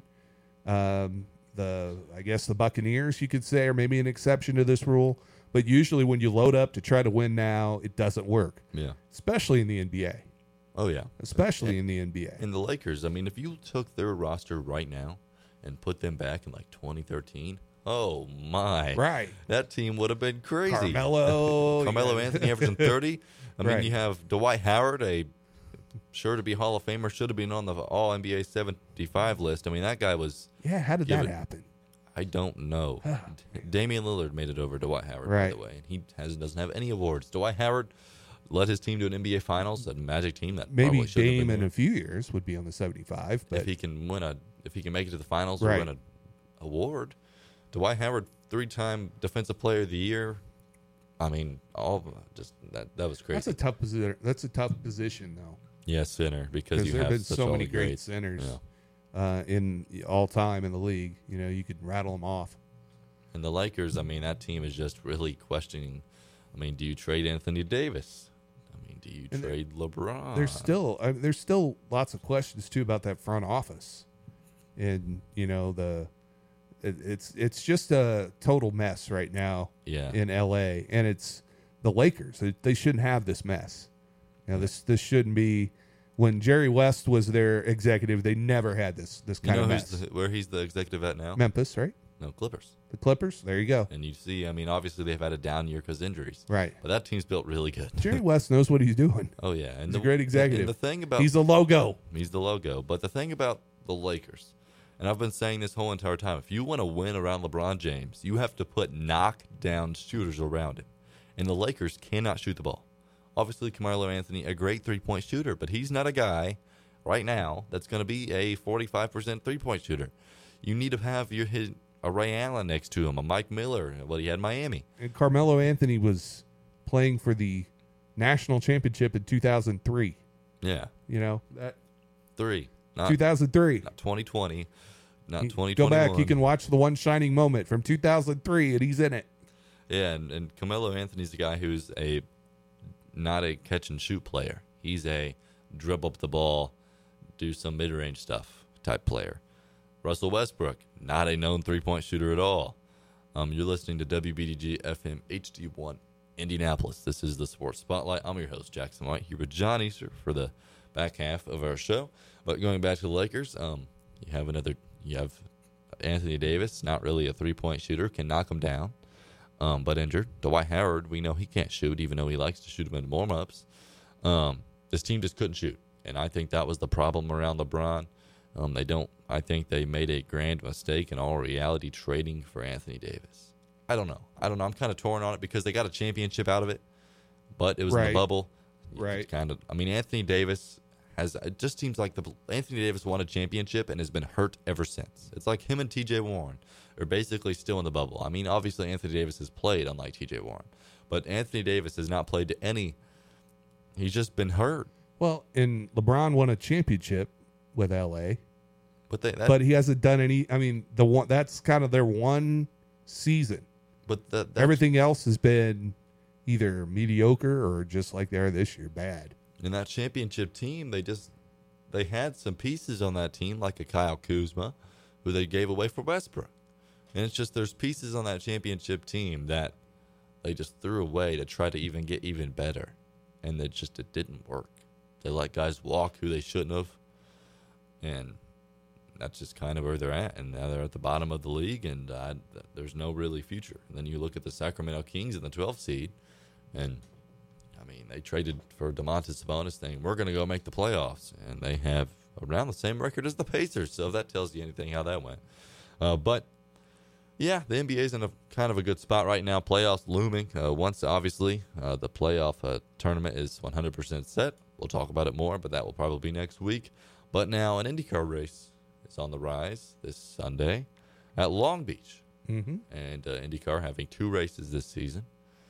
Um, the I guess the Buccaneers, you could say, are maybe an exception to this rule. But usually, when you load up to try to win now, it doesn't work, Yeah. especially in the N B A. Oh, yeah. Especially in the N B A. And the Lakers, I mean, if you took their roster right now and put them back in like twenty thirteen, oh, my. Right. That team would have been crazy. Carmelo. Carmelo yeah. Anthony averaging thirty. I mean, Right. you have Dwight Howard, a sure to be Hall of Famer, should have been on the All N B A seventy-five list. I mean, that guy was, Yeah, how did Give that it- happen? I don't know. Damian Lillard made it over Dwight Howard, Right. by the way, and he has, doesn't have any awards. Dwight Howard led his team to an N B A Finals, a Magic team that Maybe probably shouldn't have Dame been in there. a few years would be on the seventy-five, but If he can win a, if he can make it to the finals Right. or win an award, Dwight Howard, three-time Defensive Player of the Year. I mean, all just that that was crazy. that's a tough position. That's a tough position, though. Yeah, center because Because you there have have been such so all many the great greats. centers Yeah. uh, in all time in the league. You know, you could rattle them off. And the Lakers, I mean, that team is just really questioning. I mean, do you trade Anthony Davis? I mean, do you And there- trade LeBron? There's still uh, there's still lots of questions too about that front office, and you know the it, it's it's just a total mess right now yeah, in L A, and it's the Lakers. They, they shouldn't have this mess. You know, this this shouldn't be. When Jerry West was their executive, they never had this this you kind know of who's mess. the, where he's the executive at now? Memphis, right? No, Clippers. The Clippers. There you go. And you see, I mean, obviously they've had a down year because injuries, Right. but that team's built really good. Jerry West knows what he's doing. Oh yeah, and He's the, a great executive. And the thing about He's a logo. He's the logo. But the thing about the Lakers, and I've been saying this whole entire time, if you want to win around LeBron James, you have to put knockdown shooters around him. And the Lakers cannot shoot the ball. Obviously, Carmelo Anthony, a great three-point shooter, but he's not a guy right now that's going to be a forty-five percent three-point shooter. You need to have your his, a Ray Allen next to him, a Mike Miller, what he had in Miami. And Carmelo Anthony was playing for the national championship in two thousand three. Yeah, You know, that three, not, two thousand three. not twenty twenty. not You twenty Go twenty-one. back, you can watch the one shining moment from two thousand three, and he's in it. Yeah, and, and Carmelo Anthony's a guy who's a not a catch and shoot player. He's a dribble up the ball, do some mid range stuff type player. Russell Westbrook, not a known three point shooter at all. Um, you're listening to W B D G F M H D one Indianapolis. This is the Sports Spotlight. I'm your host Jackson White here with John Easter for the back half of our show. But going back to the Lakers, um, you have another. You have Anthony Davis, not really a three point shooter, can knock him down. Um, but injured. Dwight Howard, we know he can't shoot, even though he likes to shoot him in warm-ups. Um, this team just couldn't shoot, and I think that was the problem around LeBron. Um, they don't. I think they made a grand mistake in all reality trading for Anthony Davis. I don't know. I don't know. I'm kind of torn on it because they got a championship out of it, but it was in Right. the bubble. Right. Kind of. I mean, Anthony Davis has. It just seems like the Anthony Davis won a championship and has been hurt ever since. It's like him and T J Warren are basically still in the bubble. I mean, obviously Anthony Davis has played, unlike T J Warren, but Anthony Davis has not played to any. He's just been hurt. Well, and LeBron won a championship with L A, But they, that, but he hasn't done any. I mean, the one that's kind of their one season. but the, that, Everything else has been either mediocre or just like they are this year, bad. in that championship team, they just they had some pieces on that team, like a Kyle Kuzma, who they gave away for Westbrook. And it's just there's pieces on that championship team that they just threw away to try to even get even better, and it just it didn't work. They let guys walk who they shouldn't have, and that's just kind of where they're at. And now they're at the bottom of the league, and uh, there's no really future. And then you look at the Sacramento Kings in the twelfth seed, and I mean they traded for Domantas Sabonis, saying we're going to go make the playoffs, and they have around the same record as the Pacers. So if that tells you anything how that went, uh, but. Yeah, the N B A's in a kind of a good spot right now. Playoffs looming. Uh, once, obviously, uh, the playoff uh, tournament is one hundred percent set. We'll talk about it more, but that will probably be next week. But now an IndyCar race is on the rise this Sunday at Long Beach. Mm-hmm. And uh, IndyCar having two races this season.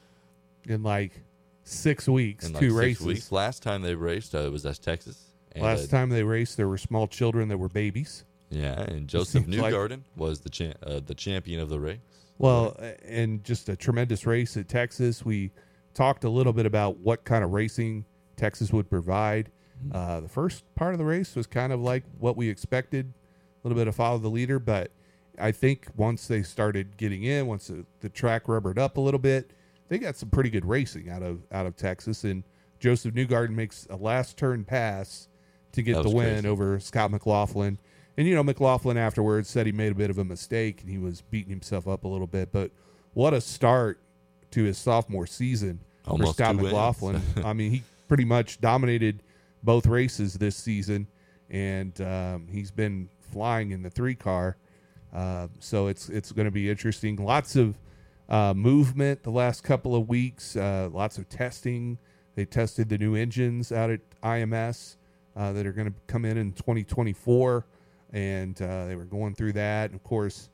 In like six weeks, In like two six races. weeks. Last time they raced, uh, it was at Texas. And, Last uh, time they raced, there were small children that were babies. Yeah, and Joseph seems like- Newgarden was the cha- uh, the champion of the race. Well, and just a tremendous race at Texas. We talked a little bit about what kind of racing Texas would provide. Uh, the first part of the race was kind of like what we expected, a little bit of follow the leader. But I think once they started getting in, once the, the track rubbered up a little bit, they got some pretty good racing out of out of Texas. And Joseph Newgarden makes a last turn pass to get That the was win crazy. over Scott McLaughlin. And, you know, McLaughlin afterwards said he made a bit of a mistake and he was beating himself up a little bit. But what a start to his sophomore season Almost for Scott two wins. McLaughlin. I mean, he pretty much dominated both races this season, and um, he's been flying in the three car. Uh, so it's it's going to be interesting. Lots of uh, movement the last couple of weeks, uh, lots of testing. They tested the new engines out at I M S uh, that are going to come in in twenty twenty-four. And uh, they were going through that. And of course,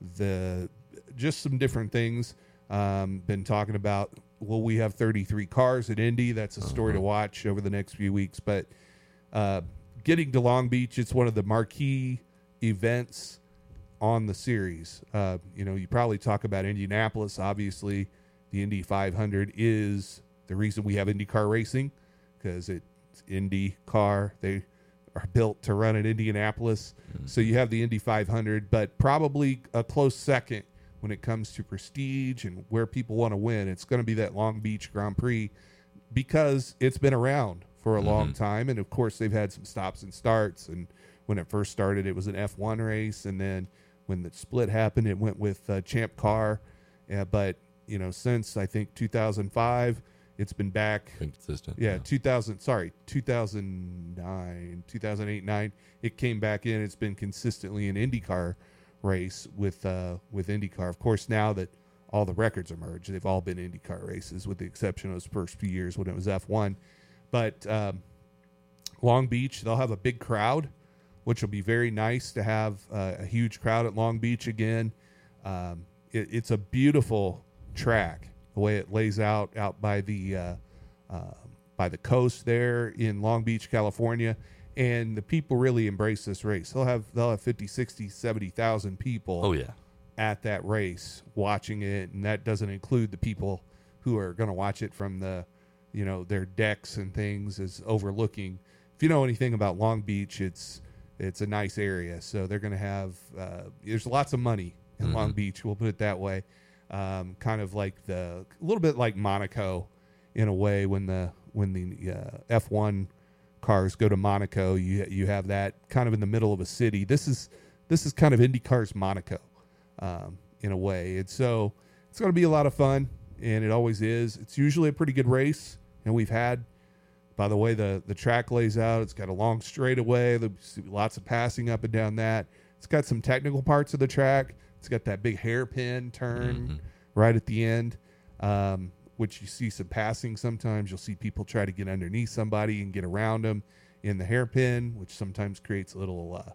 the just some different things. Um, been talking about, will we have thirty-three cars at Indy? That's a story Uh-huh. to watch over the next few weeks. But uh, getting to Long Beach, it's one of the marquee events on the series. Uh, you know, you probably talk about Indianapolis. Obviously, the Indy five hundred is the reason we have IndyCar racing, because it's Indy car. They are built to run in Indianapolis. Mm-hmm. So you have the Indy five hundred, but probably a close second when it comes to prestige and where people want to win. It's going to be that Long Beach Grand Prix because it's been around for a long Mhm. time. And of course, they've had some stops and starts. And when it first started, it was an F one race. And then when the split happened, it went with uh, Champ Car. Uh, but, you know, since I think two thousand five, it's been back. Been consistent. Yeah, two thousand, sorry, two thousand nine, two thousand eight, nine, it came back in. It's been consistently an IndyCar race with uh, with IndyCar. Of course, now that all the records emerge, they've all been IndyCar races with the exception of those first few years when it was F one. But um, Long Beach, they'll have a big crowd, which will be very nice to have uh, a huge crowd at Long Beach again. Um, it, it's a beautiful track, the way it lays out out by the uh, uh, by the coast there in Long Beach, California. and the people really embrace this race. They'll have they'll have fifty, sixty, seventy thousand people Oh yeah. at that race watching it, and that doesn't include the people who are going to watch it from the, you know, their decks and things as overlooking. If you know anything about Long Beach, it's it's a nice area, so they're going to have uh, there's lots of money in Mhm. Long Beach. We'll put it that way. Um, kind of like the a little bit like Monaco, in a way, when the when the uh, F one cars go to Monaco, you you have that kind of in the middle of a city. This is this is kind of IndyCar's Monaco, um, in a way, and so it's going to be a lot of fun, and it always is. It's usually a pretty good race, and we've had, by the way the the track lays out, it's got a long straightaway. There's lots of passing up and down that. It's got some technical parts of the track. It's got that big hairpin turn Mhm. right at the end, um, which you see some passing sometimes. You'll see people try to get underneath somebody and get around them in the hairpin, which sometimes creates a little, uh,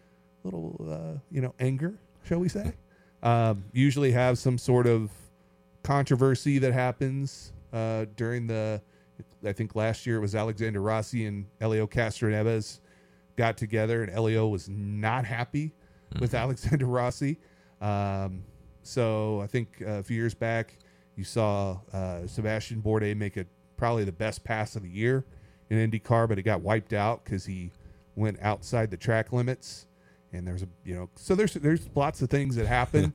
little uh, you know, anger, shall we say. Um, usually have some sort of controversy that happens uh, during the, I think last year it was Alexander Rossi and Elio Castroneves got together, and Elio was not happy with Alexander Rossi. Um, so I think uh, a few years back, you saw uh, Sebastian Bourdais make it probably the best pass of the year in IndyCar, but it got wiped out because he went outside the track limits. And there's a, you know, so there's there's lots of things that happen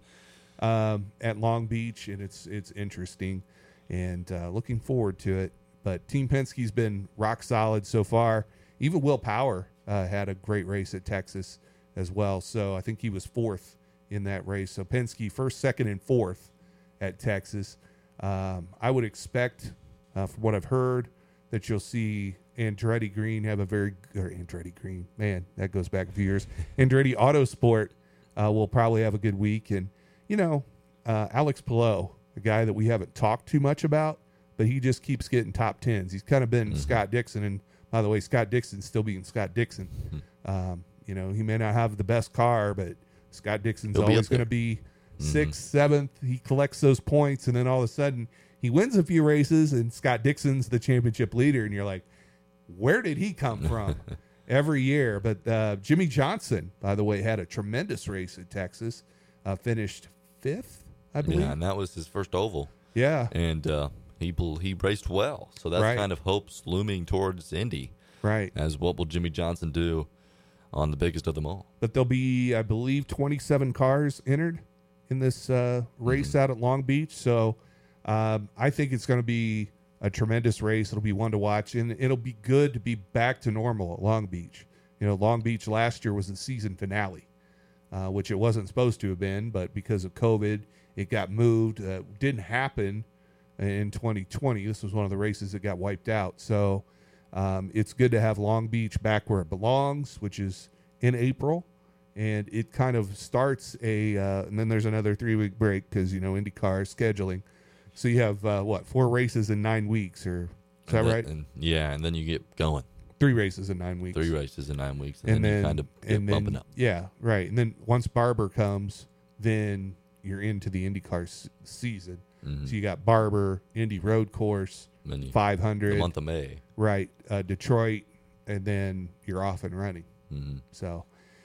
um, at Long Beach, and it's it's interesting, and uh, looking forward to it. But Team Penske's been rock solid so far. Even Will Power uh, had a great race at Texas as well. So I think he was fourth in that race. So Penske first, second, and fourth at Texas. Um, I would expect, uh, from what I've heard, that you'll see Andretti Green have a very or Andretti Green, man, that goes back a few years. Andretti Autosport uh, will probably have a good week, and you know, uh, Alex Palou, a guy that we haven't talked too much about, but he just keeps getting top tens. He's kind of been Mhm. Scott Dixon, and by the way, Scott Dixon's still being Scott Dixon. Um, you know, he may not have the best car, but Scott Dixon's He'll be always up going to there. be sixth, seventh. He collects those points, and then all of a sudden he wins a few races, and Scott Dixon's the championship leader, and you're like, where did he come from? Every year. But uh, Jimmy Johnson, by the way, had a tremendous race at Texas, uh, finished fifth, I believe. Yeah, and that was his first oval, Yeah, and uh, he bel- he raced well. So that's Right. kind of hopes looming towards Indy right. as what will Jimmy Johnson do on the biggest of them all. But there'll be, I believe, twenty-seven cars entered in this uh, race out at Long Beach. So um, I think it's going to be a tremendous race. It'll be one to watch, and it'll be good to be back to normal at Long Beach. You know, Long Beach last year was the season finale, uh, which it wasn't supposed to have been, but because of COVID, it got moved. Uh, didn't happen in twenty twenty. This was one of the races that got wiped out. So um, it's good to have Long Beach back where it belongs, which is in April. And it kind of starts a, uh, and then there's another three week break because, you know, IndyCar scheduling. So you have, uh, what, four races in nine weeks, or is that And then- right? And, yeah, and then you get going. Three races in nine weeks. Three races in nine weeks, and, And then, then, you kind of get and then, bumping up. yeah, right. And then once Barber comes, then you're into the IndyCar s- season. Mhm. So you got Barber, Indy Road Course, And then you, five the hundred, month of May. right, uh, Detroit, and then you're off and running. Mhm. So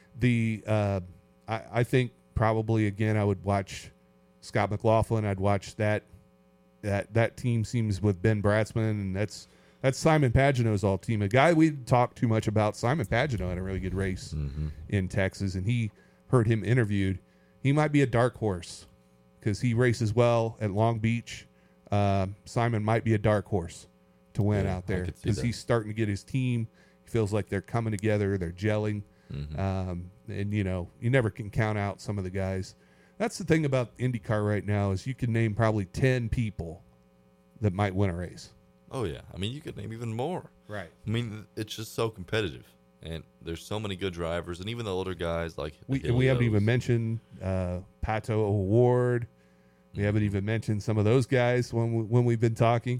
the uh, I, I think probably again I would watch Scott McLaughlin. I'd watch that that that team seems with Ben Bratzman, and that's that's Simon Pagino's all team. A guy we didn't talk too much about. Simon Pagino had a really good race Mhm. in Texas, and he heard him interviewed. He might be a dark horse because he races well at Long Beach. Um, Simon might be a dark horse to win Yeah, out I there could see because that. he's starting to get his team. He feels like they're coming together. They're gelling. Mhm. Um, and, you know, you never can count out some of the guys. That's the thing about IndyCar right now is you can name probably ten people that might win a race. Oh yeah, I mean you could name even more. Right. I mean it's just so competitive, and there's so many good drivers, and even the older guys like We, the and we haven't Helios. even mentioned uh, Pato O'Ward. We haven't even mentioned some of those guys when, we, when we've been talking.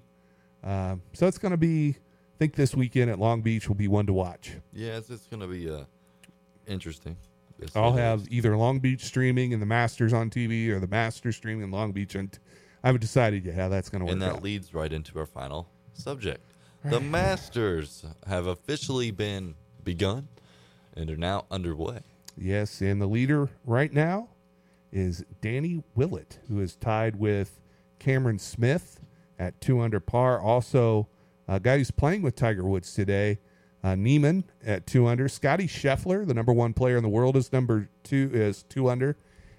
Um, so it's going to be, I think this weekend at Long Beach will be one to watch. Yeah, it's, it's gonna be uh, interesting. Yes, I'll it have is. either Long Beach streaming and the Masters on T V or the Masters streaming and Long Beach. And I haven't decided yet how that's going to work and that out. leads right into our final subject. The Masters have officially been begun and are now underway. Yes, and the leader right now is Danny Willett, who is tied with Cameron Smith at two under par. Also, a guy who's playing with Tiger Woods today, uh, Neiman at two under. Scotty Scheffler, the number one player in the world, is number two is two under,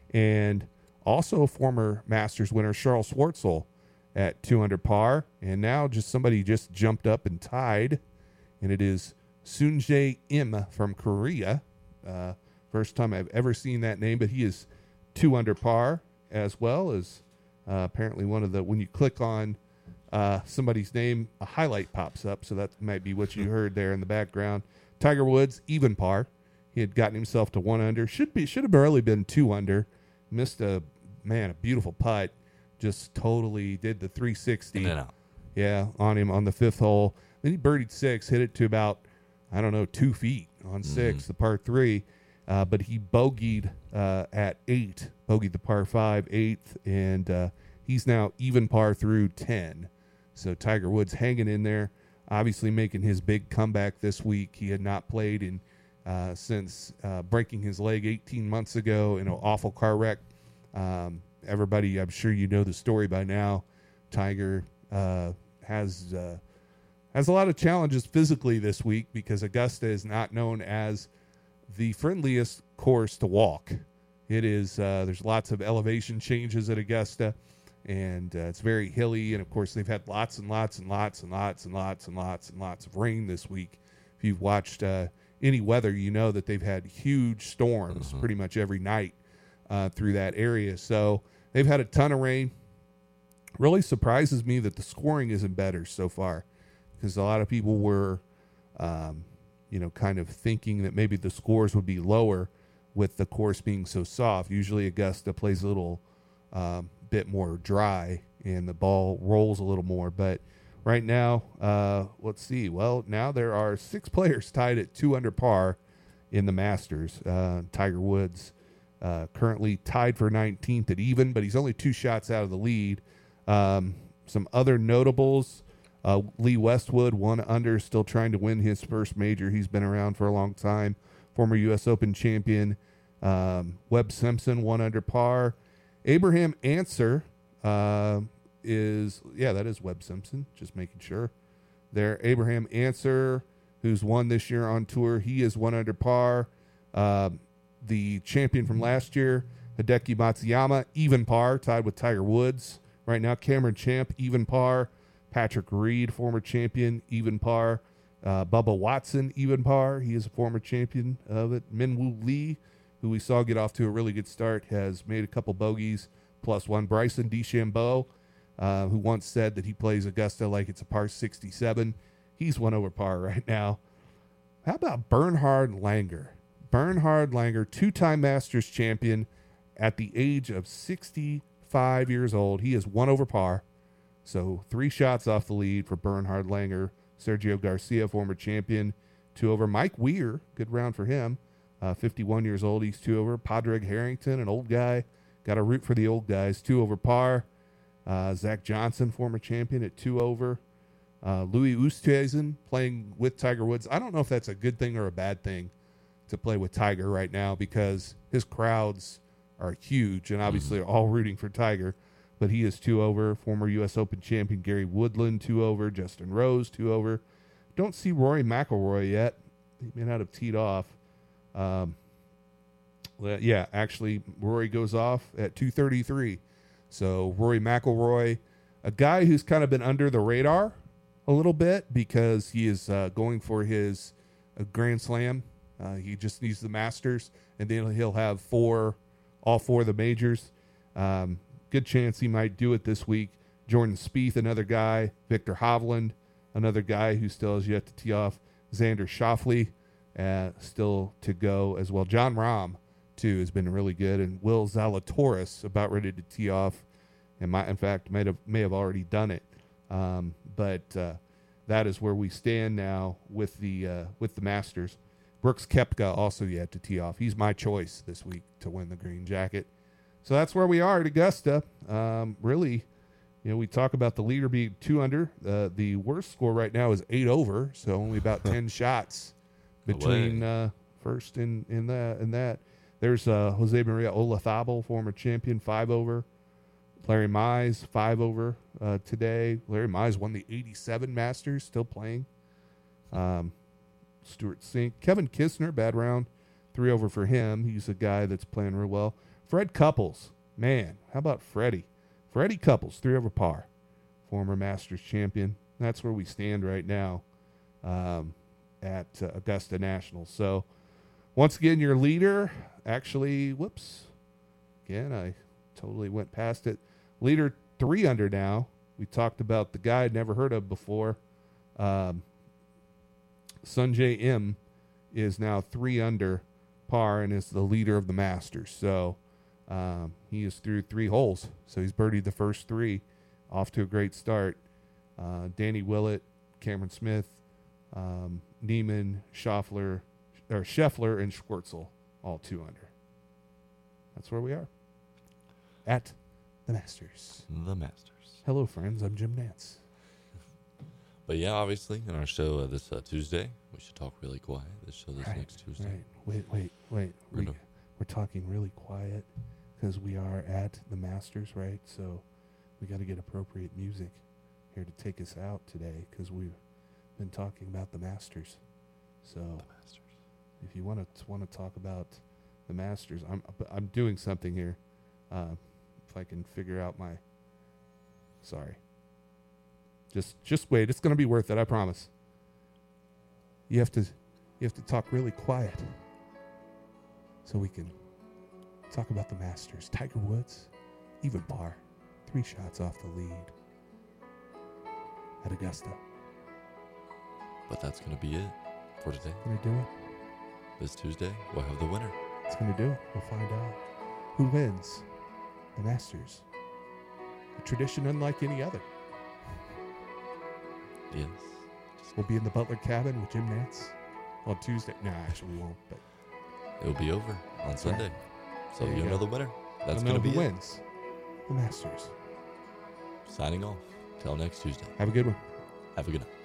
and also former Masters winner Charles Schwartzel at two under par. And now just somebody just jumped up and tied, and it is Sunjae Im from Korea. Uh, first time I've ever seen that name, but he is two under par, as well as uh, apparently one of the, when you click on uh, somebody's name, a highlight pops up. So that might be what you heard there in the background. Tiger Woods, even par. He had gotten himself to one under. Should be, should have barely been two under. Missed a, man, a beautiful putt. Just totally did the three sixty. In and out. Yeah, on him on the fifth hole. Then he birdied six, hit it to about, I don't know, two feet on six, Mm-hmm. the par three. Uh, but he bogeyed uh, at eight, bogeyed the par five, eighth, and uh, he's now even par through ten. So Tiger Woods hanging in there, obviously making his big comeback this week. He had not played in uh, since uh, breaking his leg eighteen months ago in an awful car wreck. Um, everybody, I'm sure you know the story by now. Tiger uh, has uh, has a lot of challenges physically this week because Augusta is not known as the friendliest course to walk. It is, uh, there's lots of elevation changes at Augusta, and uh, it's very hilly. And of course, they've had lots and lots and lots and lots and lots and lots and lots of rain this week. If you've watched uh, any weather, you know that they've had huge storms Mm-hmm. pretty much every night uh, through that area. So they've had a ton of rain. Really surprises me that the scoring isn't better so far, because a lot of people were, um, you know, kind of thinking that maybe the scores would be lower with the course being so soft. Usually Augusta plays a little um, bit more dry and the ball rolls a little more. But right now, uh, let's see. Well, now there are six players tied at two under par in the Masters. Uh, Tiger Woods uh, currently tied for nineteenth at even, but he's only two shots out of the lead. Um, some other notables. Uh, Lee Westwood, one under, still trying to win his first major. He's been around for a long time. Former U S Open champion. Um, Webb Simpson, one under par. Abraham Answer uh, is, yeah, that is Webb Simpson. Just making sure. There, Abraham Answer, who's won this year on tour. He is one under par. Uh, the champion from last year, Hideki Matsuyama, even par, tied with Tiger Woods. Right now, Cameron Champ, even par. Patrick Reed, former champion, even par. Uh, Bubba Watson, even par. He is a former champion of it. Minwoo Lee, who we saw get off to a really good start, has made a couple bogeys, plus one. Bryson DeChambeau, uh, who once said that he plays Augusta like it's a par sixty-seven. He's one over par right now. How about Bernhard Langer? Bernhard Langer, two-time Masters champion at the age of sixty-five years old. He is one over par. So three shots off the lead for Bernhard Langer. Sergio Garcia, former champion, two over. Mike Weir, good round for him. Uh, fifty-one years old, he's two over. Padraig Harrington, an old guy. Got to root for the old guys, two over par. Uh, Zach Johnson, former champion, at two over. Uh, Louis Oosthuizen playing with Tiger Woods. I don't know if that's a good thing or a bad thing to play with Tiger right now, because his crowds are huge and obviously are all rooting for Tiger. But he is two over. Former U S Open champion Gary Woodland, two over. Justin Rose, two over. Don't see Rory McIlroy yet. He may not have teed off. Um, well, yeah, actually, Rory goes off at two thirty-three. So Rory McIlroy, a guy who's kind of been under the radar a little bit because he is uh, going for his uh, Grand Slam. Uh, he just needs the Masters, and then he'll have four, all four of the majors. Um, good chance he might do it this week. Jordan Spieth, another guy. Victor Hovland, another guy who still has yet to tee off. Xander Schauffele, uh, still to go as well. John Rahm, too, has been really good. And Will Zalatoris about ready to tee off. And might, in fact, may have, may have already done it. Um, but uh, that is where we stand now with the uh, with the Masters. Brooks Koepka also yet to tee off. He's my choice this week to win the green jacket. So that's where we are at Augusta. Um, really, you know, we talk about the leader being two under. Uh, the worst score right now is eight over, so only about ten shots between uh, first and in that and that. There's uh, Jose Maria Olazabal, former champion, five over. Larry Mize, five over uh, today. Larry Mize won the eighty-seven Masters, still playing. Um, Stuart Sink. Kevin Kisner, bad round, three over for him. He's a guy that's playing real well. Fred Couples, man, how about Freddie? Freddie Couples, three over par, former Masters champion. That's where we stand right now um, at uh, Augusta National. So, once again, your leader, actually, whoops, again, I totally went past it. Leader three under now. We talked about the guy I'd never heard of before. Um, Sunjay M is now three under par and is the leader of the Masters. So um, he is through three holes. So he's birdied the first three, off to a great start. Uh, Danny Willett, Cameron Smith, um, Neiman, Scheffler, or Scheffler, and Schwartzel, all two under. That's where we are at the Masters. The Masters. Hello, friends. I'm Jim Nance. But yeah, obviously, in our show uh, this uh, Tuesday, we should talk really quiet. This show this Right, next Tuesday. Right. Wait, wait, wait. We're We, gonna- we're talking really quiet because we are at the Masters, right? So we got to get appropriate music here to take us out today because we've been talking about the Masters. So The Masters. if you want to want to talk about the Masters, I'm I'm doing something here. Uh, if I can figure out my, sorry. Just just wait. It's going to be worth it. I promise. You have to you have to talk really quiet so we can talk about the Masters. Tiger Woods, even par, three shots off the lead at Augusta. But that's going to be it for today. Gonna do it. This Tuesday, we'll have the winner. It's gonna do it. We'll find out who wins the Masters. A tradition unlike any other. Yes. We'll be in the Butler cabin with Jim Nance on Tuesday. No, actually we won't. But It'll be over on Sunday. So There you you'll know go. the winner. That's we'll know going to be who it. wins the Masters. Signing off. Till next Tuesday. Have a good one. Have a good night.